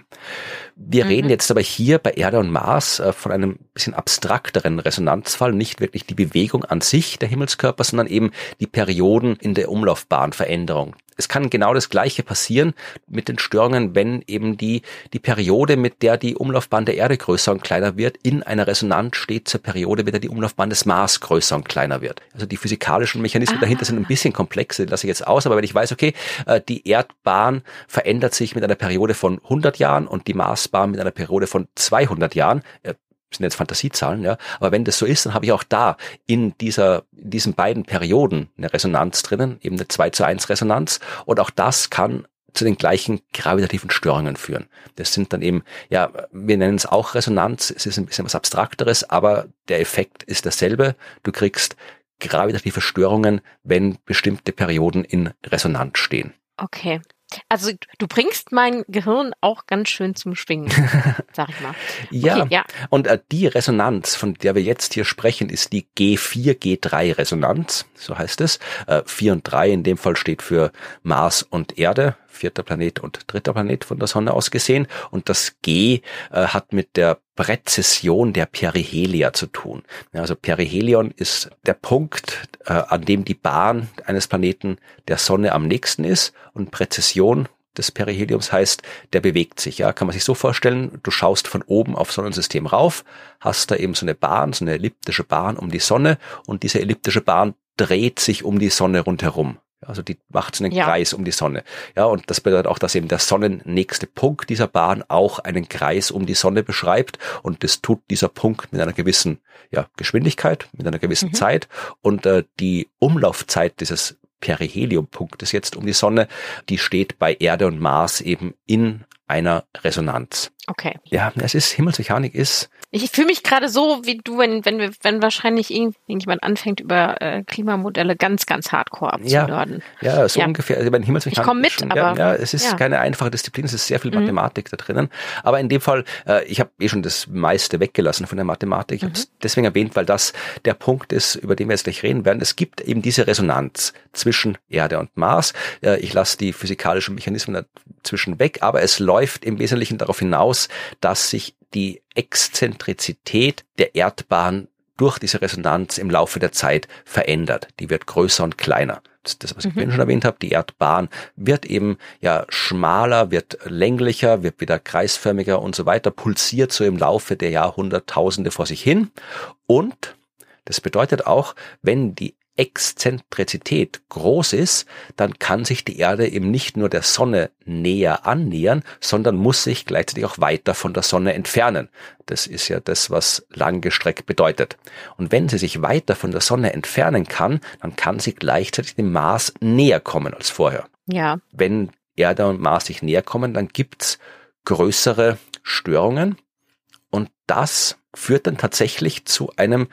Wir reden jetzt aber hier bei Erde und Mars von einem bisschen abstrakteren Resonanzfall, nicht wirklich die Bewegung an sich der Himmelskörper, sondern eben die Perioden in der Umlaufbahnveränderung. Es kann genau das Gleiche passieren mit den Störungen, wenn eben die Periode, mit der die Umlaufbahn der Erde größer und kleiner wird, in einer Resonanz steht zur Periode, mit der die Umlaufbahn des Mars größer und kleiner wird. Also die physikalischen Mechanismen dahinter sind ein bisschen komplex, das lasse ich jetzt aus, aber wenn ich weiß, okay, die Erdbahn verändert sich mit einer Periode von 100 Jahren und die Marsbahn mit einer Periode von 200 Jahren, sind jetzt Fantasiezahlen, ja, aber wenn das so ist, dann habe ich auch da in diesen beiden Perioden eine Resonanz drinnen, eben eine 2:1 Resonanz, und auch das kann zu den gleichen gravitativen Störungen führen. Das sind dann eben, ja, wir nennen es auch Resonanz, es ist ein bisschen was Abstrakteres, aber der Effekt ist derselbe. Du kriegst gravitative Störungen, wenn bestimmte Perioden in Resonanz stehen. Okay. Also du bringst mein Gehirn auch ganz schön zum Schwingen, sag ich mal. Ja, okay, ja. Und die Resonanz, von der wir jetzt hier sprechen, ist die G4-G3-Resonanz, so heißt es. 4 und 3 in dem Fall steht für Mars und Erde, 4. Planet und 3. Planet von der Sonne aus gesehen. Und das G hat mit der Präzession der Perihelia zu tun. Ja, also Perihelion ist der Punkt, an dem die Bahn eines Planeten der Sonne am nächsten ist, und Präzession des Periheliums heißt, der bewegt sich. Ja, kann man sich so vorstellen, du schaust von oben auf Sonnensystem rauf, hast da eben so eine Bahn, so eine elliptische Bahn um die Sonne, und diese elliptische Bahn dreht sich um die Sonne rundherum. Also die macht so einen Kreis um die Sonne. Ja, und das bedeutet auch, dass eben der sonnennächste Punkt dieser Bahn auch einen Kreis um die Sonne beschreibt, und das tut dieser Punkt mit einer gewissen Geschwindigkeit, mit einer gewissen Zeit, und die Umlaufzeit dieses Perihelium-Punktes jetzt um die Sonne, die steht bei Erde und Mars eben in einer Resonanz. Okay. Ja, es ist, Himmelsmechanik ist... Ich fühle mich gerade so, wie du, wenn wahrscheinlich irgendjemand anfängt, über Klimamodelle ganz, ganz hardcore abzunörden. Ja, so ungefähr. Also bei Himmelsmechanik, ich komme mit, schon, aber... Ja, es ist keine einfache Disziplin, es ist sehr viel Mathematik da drinnen. Aber in dem Fall, ich habe schon das meiste weggelassen von der Mathematik. Ich habe es deswegen erwähnt, weil das der Punkt ist, über den wir jetzt gleich reden werden. Es gibt eben diese Resonanz zwischen Erde und Mars. Ich lasse die physikalischen Mechanismen dazwischen weg, aber es läuft im Wesentlichen darauf hinaus, dass sich die Exzentrizität der Erdbahn durch diese Resonanz im Laufe der Zeit verändert. Die wird größer und kleiner. Das, was ich vorhin schon erwähnt habe, die Erdbahn wird eben schmaler, wird länglicher, wird wieder kreisförmiger und so weiter, pulsiert so im Laufe der Jahrhunderttausende vor sich hin. Und das bedeutet auch, wenn die Exzentrizität groß ist, dann kann sich die Erde eben nicht nur der Sonne näher annähern, sondern muss sich gleichzeitig auch weiter von der Sonne entfernen. Das ist ja das, was langgestreckt bedeutet. Und wenn sie sich weiter von der Sonne entfernen kann, dann kann sie gleichzeitig dem Mars näher kommen als vorher. Ja. Wenn Erde und Mars sich näher kommen, dann gibt's größere Störungen, und das führt dann tatsächlich zu einem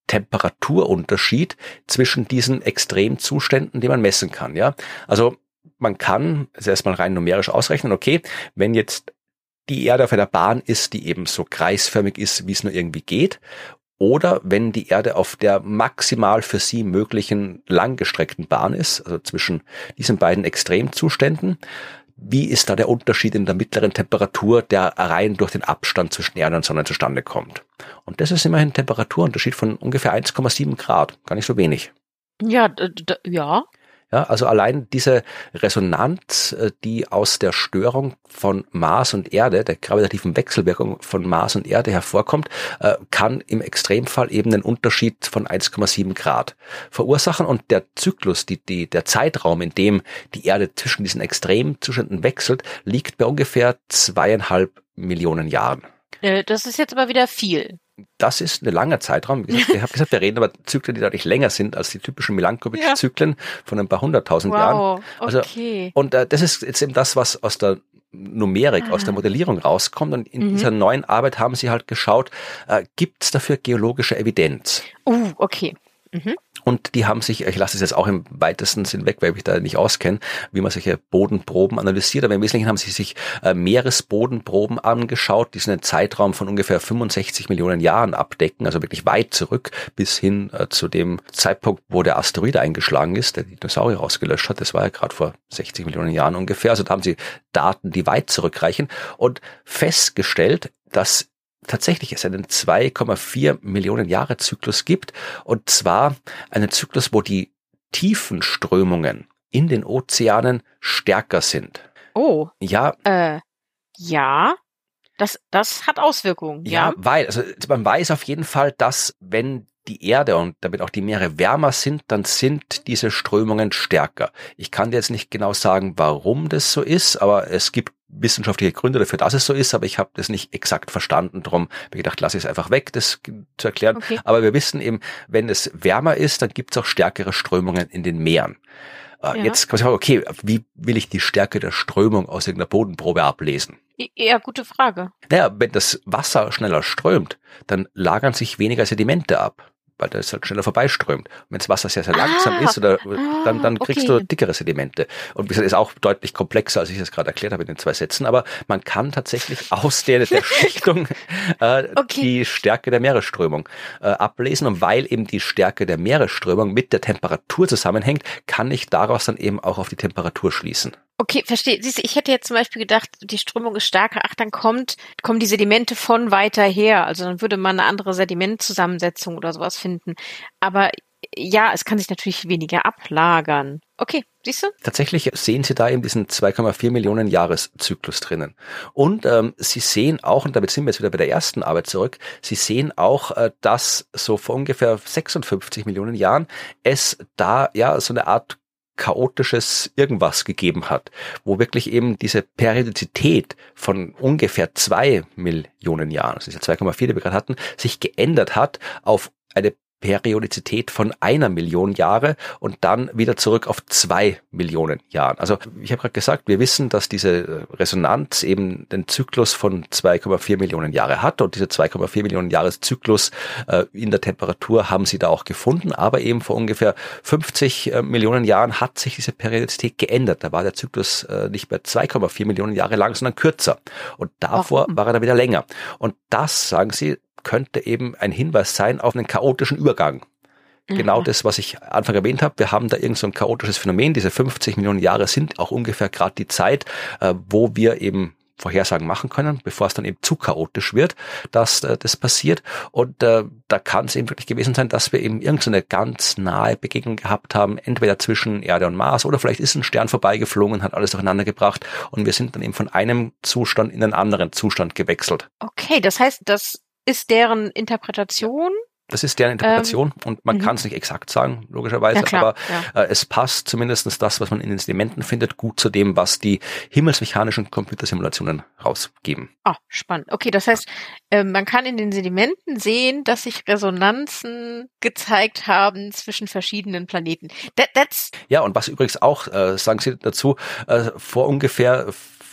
Temperaturunterschied zwischen diesen Extremzuständen, die man messen kann. Ja, also man kann es erstmal rein numerisch ausrechnen. Okay, wenn jetzt die Erde auf einer Bahn ist, die eben so kreisförmig ist, wie es nur irgendwie geht, oder wenn die Erde auf der maximal für sie möglichen langgestreckten Bahn ist, also zwischen diesen beiden Extremzuständen, wie ist da der Unterschied in der mittleren Temperatur, der rein durch den Abstand zwischen Erde und Sonne zustande kommt? Und das ist immerhin ein Temperaturunterschied von ungefähr 1,7 Grad. Gar nicht so wenig. Ja, ja. Ja, also allein diese Resonanz, die aus der Störung von Mars und Erde, der gravitativen Wechselwirkung von Mars und Erde hervorkommt, kann im Extremfall eben einen Unterschied von 1,7 Grad verursachen. Und der Zyklus, der Zeitraum, in dem die Erde zwischen diesen Extremzuständen wechselt, liegt bei ungefähr 2,5 Millionen Jahren. Das ist jetzt aber wieder viel. Das ist ein langer Zeitraum. Ich habe gesagt, wir reden aber Zyklen, die deutlich länger sind als die typischen Milankovitch-Zyklen von ein paar 100.000 Jahren. Also, okay. Und das ist jetzt eben das, was aus der Numerik aus der Modellierung rauskommt. Und in dieser neuen Arbeit haben sie halt geschaut, gibt es dafür geologische Evidenz? Okay. Mhm. Und die haben sich, ich lasse es jetzt auch im weitesten Sinn weg, weil ich da nicht auskenne, wie man solche Bodenproben analysiert, aber im Wesentlichen haben sie sich Meeresbodenproben angeschaut, die so einen Zeitraum von ungefähr 65 Millionen Jahren abdecken, also wirklich weit zurück bis hin zu dem Zeitpunkt, wo der Asteroid eingeschlagen ist, der die Dinosaurier rausgelöscht hat. Das war ja gerade vor 60 Millionen Jahren ungefähr. Also da haben sie Daten, die weit zurückreichen und festgestellt, dass tatsächlich es einen 2,4 Millionen Jahre Zyklus gibt, und zwar einen Zyklus, wo die Tiefenströmungen in den Ozeanen stärker sind. Oh. Ja. Ja. Das hat Auswirkungen. Ja, weil, also man weiß auf jeden Fall, dass wenn die Erde und damit auch die Meere wärmer sind, dann sind diese Strömungen stärker. Ich kann dir jetzt nicht genau sagen, warum das so ist, aber es gibt wissenschaftliche Gründe dafür, dass es so ist, aber ich habe das nicht exakt verstanden. Darum habe ich gedacht, lass ich es einfach weg, das zu erklären. Okay. Aber wir wissen eben, wenn es wärmer ist, dann gibt es auch stärkere Strömungen in den Meeren. Jetzt kann man sich fragen, okay, wie will ich die Stärke der Strömung aus irgendeiner Bodenprobe ablesen? Ja, gute Frage. Naja, wenn das Wasser schneller strömt, dann lagern sich weniger Sedimente ab, weil das halt schneller vorbeiströmt. Und wenn das Wasser sehr, sehr langsam ist, dann kriegst du dickere Sedimente. Und wie gesagt, ist auch deutlich komplexer, als ich das gerade erklärt habe in den 2 Sätzen, aber man kann tatsächlich aus der Schichtung die Stärke der Meeresströmung ablesen. Und weil eben die Stärke der Meeresströmung mit der Temperatur zusammenhängt, kann ich daraus dann eben auch auf die Temperatur schließen. Okay, verstehe. Siehst du, ich hätte jetzt zum Beispiel gedacht, die Strömung ist stärker, dann kommen die Sedimente von weiter her. Also dann würde man eine andere Sedimentzusammensetzung oder sowas finden. Aber ja, es kann sich natürlich weniger ablagern. Okay, siehst du? Tatsächlich sehen Sie da eben diesen 2,4 Millionen Jahreszyklus drinnen. Und Sie sehen auch, und damit sind wir jetzt wieder bei der ersten Arbeit zurück, Sie sehen auch, dass so vor ungefähr 56 Millionen Jahren es da ja so eine Art chaotisches Irgendwas gegeben hat, wo wirklich eben diese Periodizität von ungefähr 2 Millionen Jahren, also diese 2,4, die wir gerade hatten, sich geändert hat auf eine Periodizität von 1 Million Jahre und dann wieder zurück auf 2 Millionen Jahren. Also ich habe gerade gesagt, wir wissen, dass diese Resonanz eben den Zyklus von 2,4 Millionen Jahre hat, und diese 2,4 Millionen Jahreszyklus in der Temperatur haben sie da auch gefunden, aber eben vor ungefähr 50 Millionen Jahren hat sich diese Periodizität geändert. Da war der Zyklus nicht mehr 2,4 Millionen Jahre lang, sondern kürzer, und davor war er dann wieder länger. Und das, sagen sie, könnte eben ein Hinweis sein auf einen chaotischen Übergang. Genau das, was ich Anfang erwähnt habe. Wir haben da irgend so ein chaotisches Phänomen. Diese 50 Millionen Jahre sind auch ungefähr gerade die Zeit, wo wir eben Vorhersagen machen können, bevor es dann eben zu chaotisch wird, dass das passiert. Und da kann es eben wirklich gewesen sein, dass wir eben irgendeine ganz nahe Begegnung gehabt haben, entweder zwischen Erde und Mars, oder vielleicht ist ein Stern vorbeigeflogen, hat alles durcheinander gebracht, und wir sind dann eben von einem Zustand in einen anderen Zustand gewechselt. Okay, das heißt, das ist deren Interpretation? Das ist deren Interpretation, und man kann es nicht exakt sagen, logischerweise, aber es passt zumindest das, was man in den Sedimenten findet, gut zu dem, was die himmelsmechanischen Computersimulationen rausgeben. Spannend. Okay, das heißt, man kann in den Sedimenten sehen, dass sich Resonanzen gezeigt haben zwischen verschiedenen Planeten. Ja, und was übrigens auch, sagen Sie dazu, vor ungefähr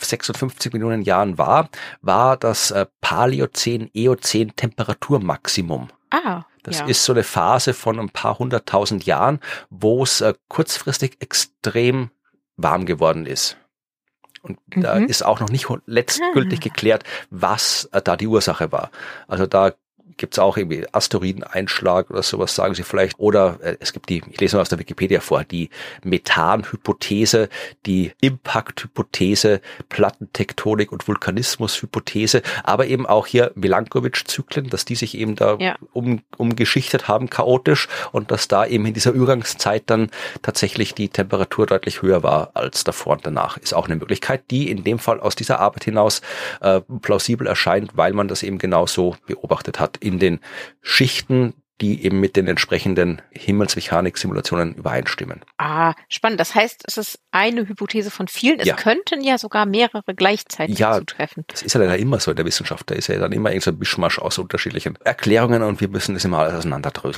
56 Millionen Jahren war das Paläozän-Eozän Temperaturmaximum. Das ist so eine Phase von ein paar 100.000 Jahren, wo es kurzfristig extrem warm geworden ist. Und da ist auch noch nicht letztgültig geklärt, was da die Ursache war. Also da gibt's auch irgendwie Asteroideneinschlag oder sowas, sagen Sie vielleicht. Oder es gibt ich lese mal aus der Wikipedia vor, die Methan-Hypothese, die Impact-Hypothese, Plattentektonik- und Vulkanismus-Hypothese, aber eben auch hier Milankovitch-Zyklen, dass die sich eben da umgeschichtet haben, chaotisch, und dass da eben in dieser Übergangszeit dann tatsächlich die Temperatur deutlich höher war als davor und danach. Ist auch eine Möglichkeit, die in dem Fall aus dieser Arbeit hinaus plausibel erscheint, weil man das eben genauso beobachtet hat in den Schichten, die eben mit den entsprechenden Himmelsmechanik-Simulationen übereinstimmen. Spannend. Das heißt, es ist eine Hypothese von vielen. Es könnten ja sogar mehrere gleichzeitig zutreffen. Das ist ja leider immer so in der Wissenschaft. Da ist ja dann immer irgend so ein Mischmasch aus unterschiedlichen Erklärungen, und wir müssen das immer alles auseinanderdröseln.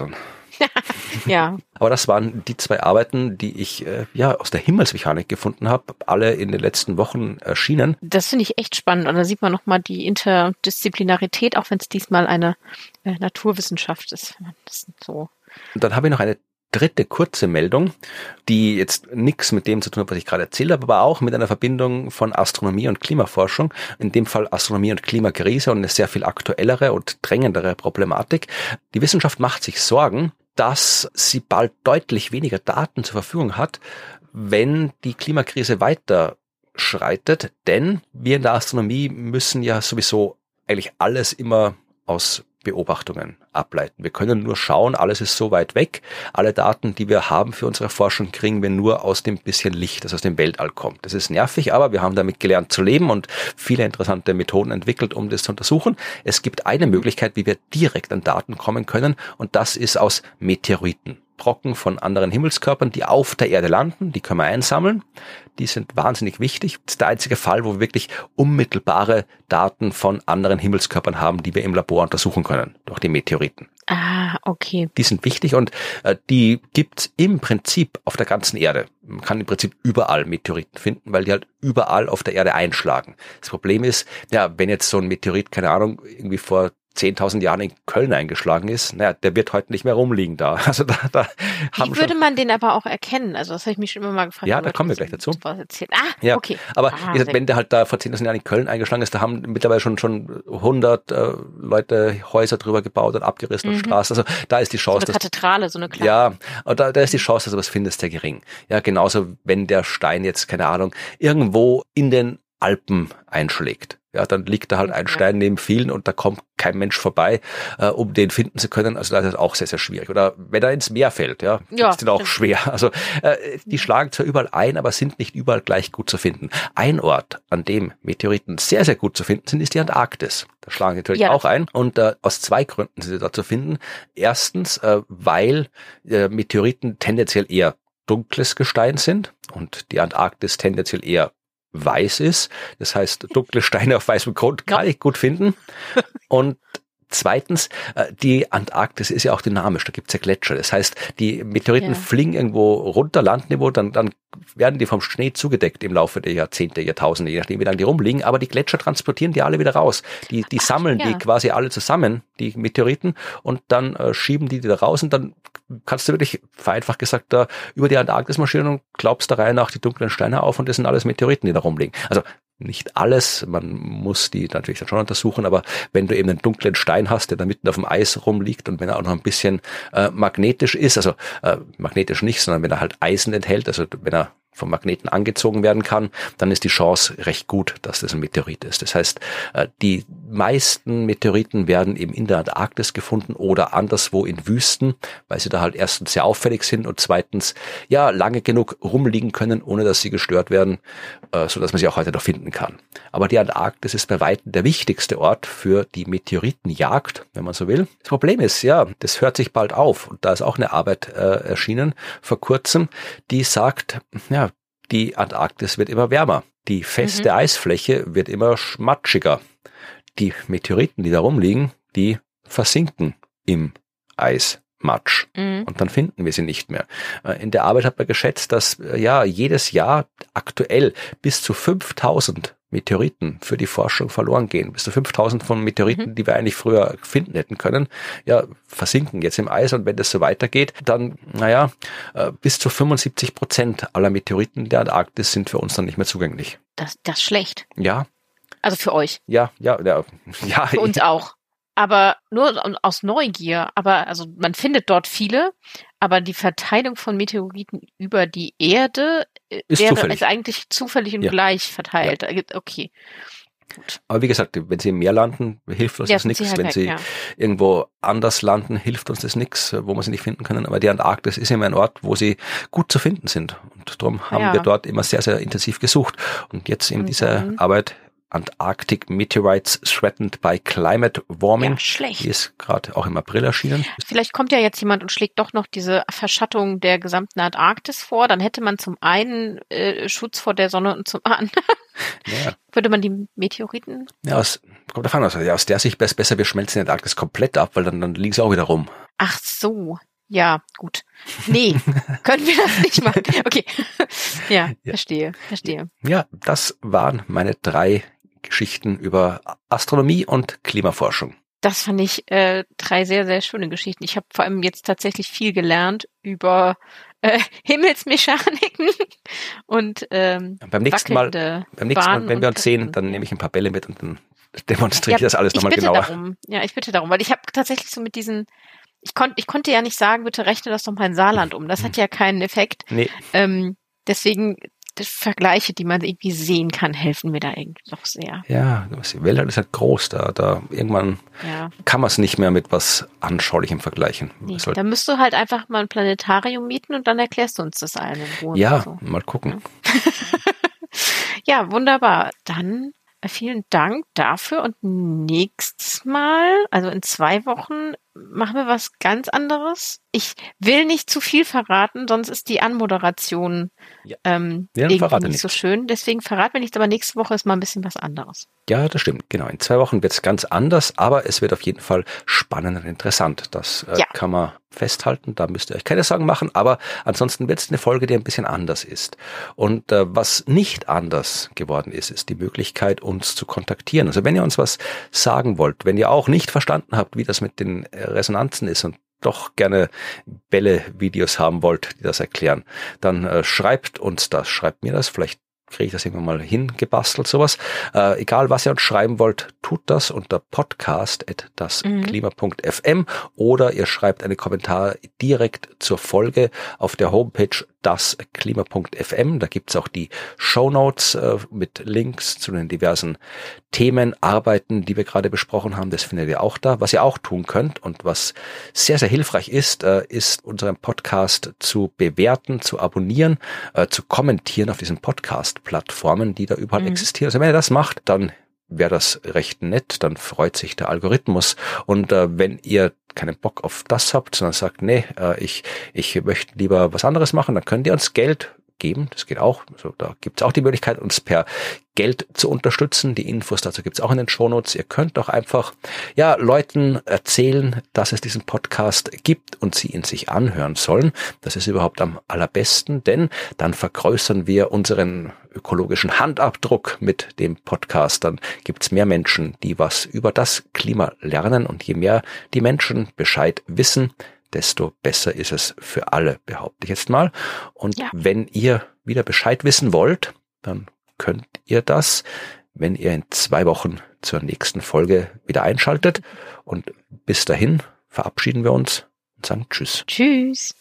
Ja. Aber das waren die 2 Arbeiten, die ich aus der Himmelsmechanik gefunden habe, alle in den letzten Wochen erschienen. Das finde ich echt spannend. Und da sieht man nochmal die Interdisziplinarität, auch wenn es diesmal eine Naturwissenschaft ist. Das sind so. Und dann habe ich noch eine dritte kurze Meldung, die jetzt nichts mit dem zu tun hat, was ich gerade erzählt habe, aber auch mit einer Verbindung von Astronomie und Klimaforschung, in dem Fall Astronomie und Klimakrise und eine sehr viel aktuellere und drängendere Problematik. Die Wissenschaft macht sich Sorgen, dass sie bald deutlich weniger Daten zur Verfügung hat, wenn die Klimakrise weiter schreitet, denn wir in der Astronomie müssen ja sowieso eigentlich alles immer aus Beobachtungen ableiten. Wir können nur schauen, alles ist so weit weg. Alle Daten, die wir haben für unsere Forschung, kriegen wir nur aus dem bisschen Licht, das aus dem Weltall kommt. Das ist nervig, aber wir haben damit gelernt zu leben und viele interessante Methoden entwickelt, um das zu untersuchen. Es gibt eine Möglichkeit, wie wir direkt an Daten kommen können, und das ist aus Meteoriten. Brocken von anderen Himmelskörpern, die auf der Erde landen, die können wir einsammeln. Die sind wahnsinnig wichtig. Das ist der einzige Fall, wo wir wirklich unmittelbare Daten von anderen Himmelskörpern haben, die wir im Labor untersuchen können, durch die Meteoriten. Ah, okay. Die sind wichtig und die gibt's im Prinzip auf der ganzen Erde. Man kann im Prinzip überall Meteoriten finden, weil die halt überall auf der Erde einschlagen. Das Problem ist, ja, wenn jetzt so ein Meteorit, keine Ahnung, irgendwie vor 10.000 Jahren in Köln eingeschlagen ist, naja, der wird heute nicht mehr rumliegen da. Also da haben Wie würde man den aber auch erkennen? Also das habe ich mich schon immer mal gefragt. Ja, da kommen wir gleich dazu. Ja, okay. Aber wenn der halt da vor 10.000 Jahren in Köln eingeschlagen ist, da haben mittlerweile schon 100 Leute Häuser drüber gebaut und abgerissen und Straßen. Also da ist die Chance, so eine Kathedrale, so eine kleine. Ja, und da ist die Chance, dass du was findest, sehr gering. Ja, genauso, wenn der Stein jetzt, keine Ahnung, irgendwo in den Alpen einschlägt. Ja, dann liegt da halt ein Stein neben vielen und da kommt kein Mensch vorbei, um den finden zu können. Also das ist auch sehr, sehr schwierig. Oder wenn er ins Meer fällt, ja, ist das auch schwer. Also die schlagen zwar überall ein, aber sind nicht überall gleich gut zu finden. Ein Ort, an dem Meteoriten sehr, sehr gut zu finden sind, ist die Antarktis. Da schlagen sie natürlich auch ein. Und aus 2 Gründen sind sie da zu finden. Erstens, weil Meteoriten tendenziell eher dunkles Gestein sind und die Antarktis tendenziell eher weiß ist. Das heißt, dunkle Steine auf weißem Grund kann ich gut finden. Und zweitens, die Antarktis ist ja auch dynamisch, da gibt's ja Gletscher. Das heißt, die Meteoriten fliegen irgendwo runter, Landniveau, dann werden die vom Schnee zugedeckt im Laufe der Jahrzehnte, Jahrtausende, je nachdem, wie lange die rumliegen. Aber die Gletscher transportieren die alle wieder raus. Die sammeln die quasi alle zusammen, die Meteoriten, und dann schieben die da raus und dann kannst du wirklich, vereinfacht gesagt, da über die Antarktis marschieren und glaubst da rein auch die dunklen Steine auf und das sind alles Meteoriten, die da rumliegen. Also nicht alles, man muss die natürlich dann schon untersuchen, aber wenn du eben einen dunklen Stein hast, der da mitten auf dem Eis rumliegt und wenn er auch noch ein bisschen magnetisch ist, also magnetisch nicht, sondern wenn er halt Eisen enthält, also wenn er vom Magneten angezogen werden kann, dann ist die Chance recht gut, dass das ein Meteorit ist. Das heißt, die meisten Meteoriten werden eben in der Antarktis gefunden oder anderswo in Wüsten, weil sie da halt erstens sehr auffällig sind und zweitens ja lange genug rumliegen können, ohne dass sie gestört werden, so dass man sie auch heute noch finden kann. Aber die Antarktis ist bei weitem der wichtigste Ort für die Meteoritenjagd, wenn man so will. Das Problem ist, ja, das hört sich bald auf und da ist auch eine Arbeit erschienen vor kurzem, die sagt, ja, die Antarktis wird immer wärmer. Die feste Eisfläche wird immer matschiger. Die Meteoriten, die da rumliegen, die versinken im Eismatsch. Und dann finden wir sie nicht mehr. In der Arbeit hat man geschätzt, dass jedes Jahr aktuell bis zu 5.000 Meteoriten für die Forschung verloren gehen. Bis zu 5.000 von Meteoriten, die wir eigentlich früher finden hätten können, versinken jetzt im Eis. Und wenn das so weitergeht, dann, bis zu 75% aller Meteoriten der Antarktis sind für uns dann nicht mehr zugänglich. Das ist schlecht. Ja. Also für euch. Ja. Für uns auch. Aber nur aus Neugier. Aber also man findet dort viele, aber die Verteilung von Meteoriten über die Erde ist eigentlich zufällig und gleich verteilt. Ja. Okay. Gut. Aber wie gesagt, wenn sie im Meer landen, hilft uns das nichts. Halt wenn sie irgendwo anders landen, hilft uns das nichts, wo wir sie nicht finden können. Aber die Antarktis ist immer ein Ort, wo sie gut zu finden sind. Und darum haben wir dort immer sehr, sehr intensiv gesucht. Und jetzt in dieser Arbeit Antarctic Meteorites Threatened by Climate Warming. Ja, schlecht. Die ist gerade auch im April erschienen. Vielleicht kommt ja jetzt jemand und schlägt doch noch diese Verschattung der gesamten Antarktis vor. Dann hätte man zum einen Schutz vor der Sonne und zum anderen würde man die Meteoriten... Ja, kommt davon aus. Aus der Sicht wäre es besser, wir schmelzen die Antarktis komplett ab, weil dann liegen sie auch wieder rum. Ach so. Ja, gut. Nee, können wir das nicht machen. Okay. Ja, verstehe. Ja, das waren meine 3 Geschichten über Astronomie und Klimaforschung. Das fand ich 3 sehr, sehr schöne Geschichten. Ich habe vor allem jetzt tatsächlich viel gelernt über Himmelsmechaniken und Beim nächsten Mal, wenn wir uns sehen, dann nehme ich ein paar Bälle mit und dann demonstriere ich das alles nochmal genauer. Ich bitte darum, weil ich habe tatsächlich so mit diesen, ich konnte ja nicht sagen, bitte rechne das doch mal in Saarland um. Das hat ja keinen Effekt. Nee. Deswegen Vergleiche, die man irgendwie sehen kann, helfen mir da irgendwie doch sehr. Ja, die Welt ist halt groß, da irgendwann kann man es nicht mehr mit was Anschaulichem vergleichen. Nee, da müsst du halt einfach mal ein Planetarium mieten und dann erklärst du uns das allen in Ruhe. Ja, so. Mal gucken. Ja, wunderbar. Dann vielen Dank dafür und nächstes Mal, also in 2 Wochen, machen wir was ganz anderes. Ich will nicht zu viel verraten, sonst ist die Anmoderation irgendwie nicht so schön. Deswegen verraten wir nichts, aber nächste Woche ist mal ein bisschen was anderes. Ja, das stimmt. Genau. In 2 Wochen wird es ganz anders, aber es wird auf jeden Fall spannend und interessant. Das kann man festhalten. Da müsst ihr euch keine Sorgen machen, aber ansonsten wird es eine Folge, die ein bisschen anders ist. Und was nicht anders geworden ist, ist die Möglichkeit, uns zu kontaktieren. Also wenn ihr uns was sagen wollt, wenn ihr auch nicht verstanden habt, wie das mit den Resonanzen ist und doch gerne Bälle-Videos haben wollt, die das erklären, dann schreibt uns das, schreibt mir das, vielleicht kriege ich das irgendwann mal hingebastelt, sowas. Egal, was ihr uns schreiben wollt, tut das unter podcast@dasklima.fm oder ihr schreibt einen Kommentar direkt zur Folge auf der Homepage dasklima.fm. Da gibt's auch die Shownotes mit Links zu den diversen Themen, Arbeiten, die wir gerade besprochen haben. Das findet ihr auch da. Was ihr auch tun könnt und was sehr, sehr hilfreich ist, ist unseren Podcast zu bewerten, zu abonnieren, zu kommentieren auf diesen Podcast-Plattformen, die da überall existieren. Also wenn ihr das macht, dann wäre das recht nett, dann freut sich der Algorithmus. Und wenn ihr keinen Bock auf das habt, sondern sagt, nee, ich möchte lieber was anderes machen, dann könnt ihr uns Geld geben. Das geht auch. Also da gibt's auch die Möglichkeit, uns per Geld zu unterstützen. Die Infos dazu gibt's auch in den Shownotes. Ihr könnt doch einfach Leuten erzählen, dass es diesen Podcast gibt und sie ihn sich anhören sollen. Das ist überhaupt am allerbesten, denn dann vergrößern wir unseren ökologischen Handabdruck mit dem Podcast. Dann gibt's mehr Menschen, die was über das Klima lernen, und je mehr die Menschen Bescheid wissen, desto besser ist es für alle, behaupte ich jetzt mal. Und wenn ihr wieder Bescheid wissen wollt, dann könnt ihr das, wenn ihr in 2 Wochen zur nächsten Folge wieder einschaltet. Und bis dahin verabschieden wir uns und sagen Tschüss. Tschüss.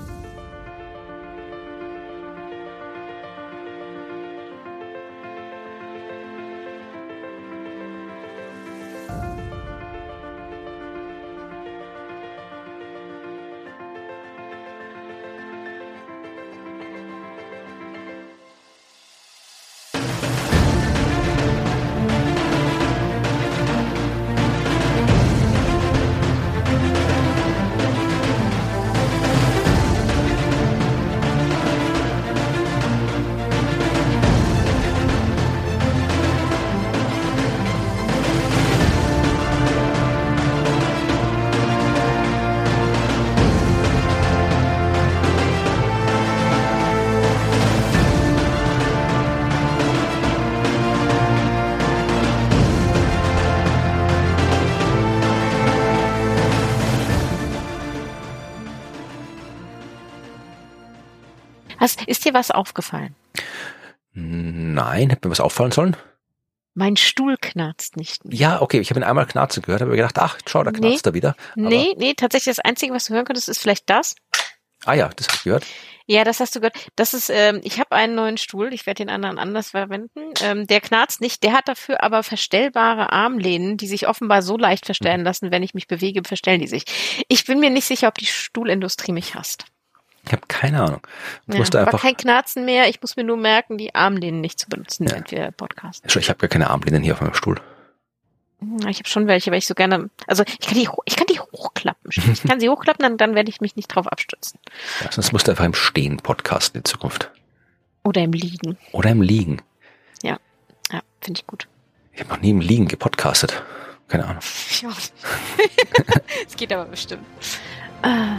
Ist dir was aufgefallen? Nein, hätte mir was auffallen sollen? Mein Stuhl knarzt nicht mehr. Ja, okay, ich habe ihn einmal knarzen gehört, habe mir gedacht, ach, schau, da knarzt er wieder. Aber Nee, tatsächlich das Einzige, was du hören könntest, ist vielleicht das. Ah ja, das habe ich gehört. Ja, das hast du gehört. Das ist, ich habe einen neuen Stuhl, ich werde den anderen anders verwenden. Der knarzt nicht, der hat dafür aber verstellbare Armlehnen, die sich offenbar so leicht verstellen lassen, wenn ich mich bewege, verstellen die sich. Ich bin mir nicht sicher, ob die Stuhlindustrie mich hasst. Ich habe keine Ahnung. Aber kein Knarzen mehr, ich muss mir nur merken, die Armlehnen nicht zu benutzen, während wir podcasten. Ich habe gar keine Armlehnen hier auf meinem Stuhl. Ich habe schon welche, weil ich so gerne, also ich kann die hochklappen. Ich kann sie hochklappen, dann werde ich mich nicht drauf abstützen. Ja, sonst musst du einfach im Stehen podcasten in Zukunft. Oder im Liegen. Ja, finde ich gut. Ich habe noch nie im Liegen gepodcastet. Keine Ahnung. Ja. Es geht aber bestimmt.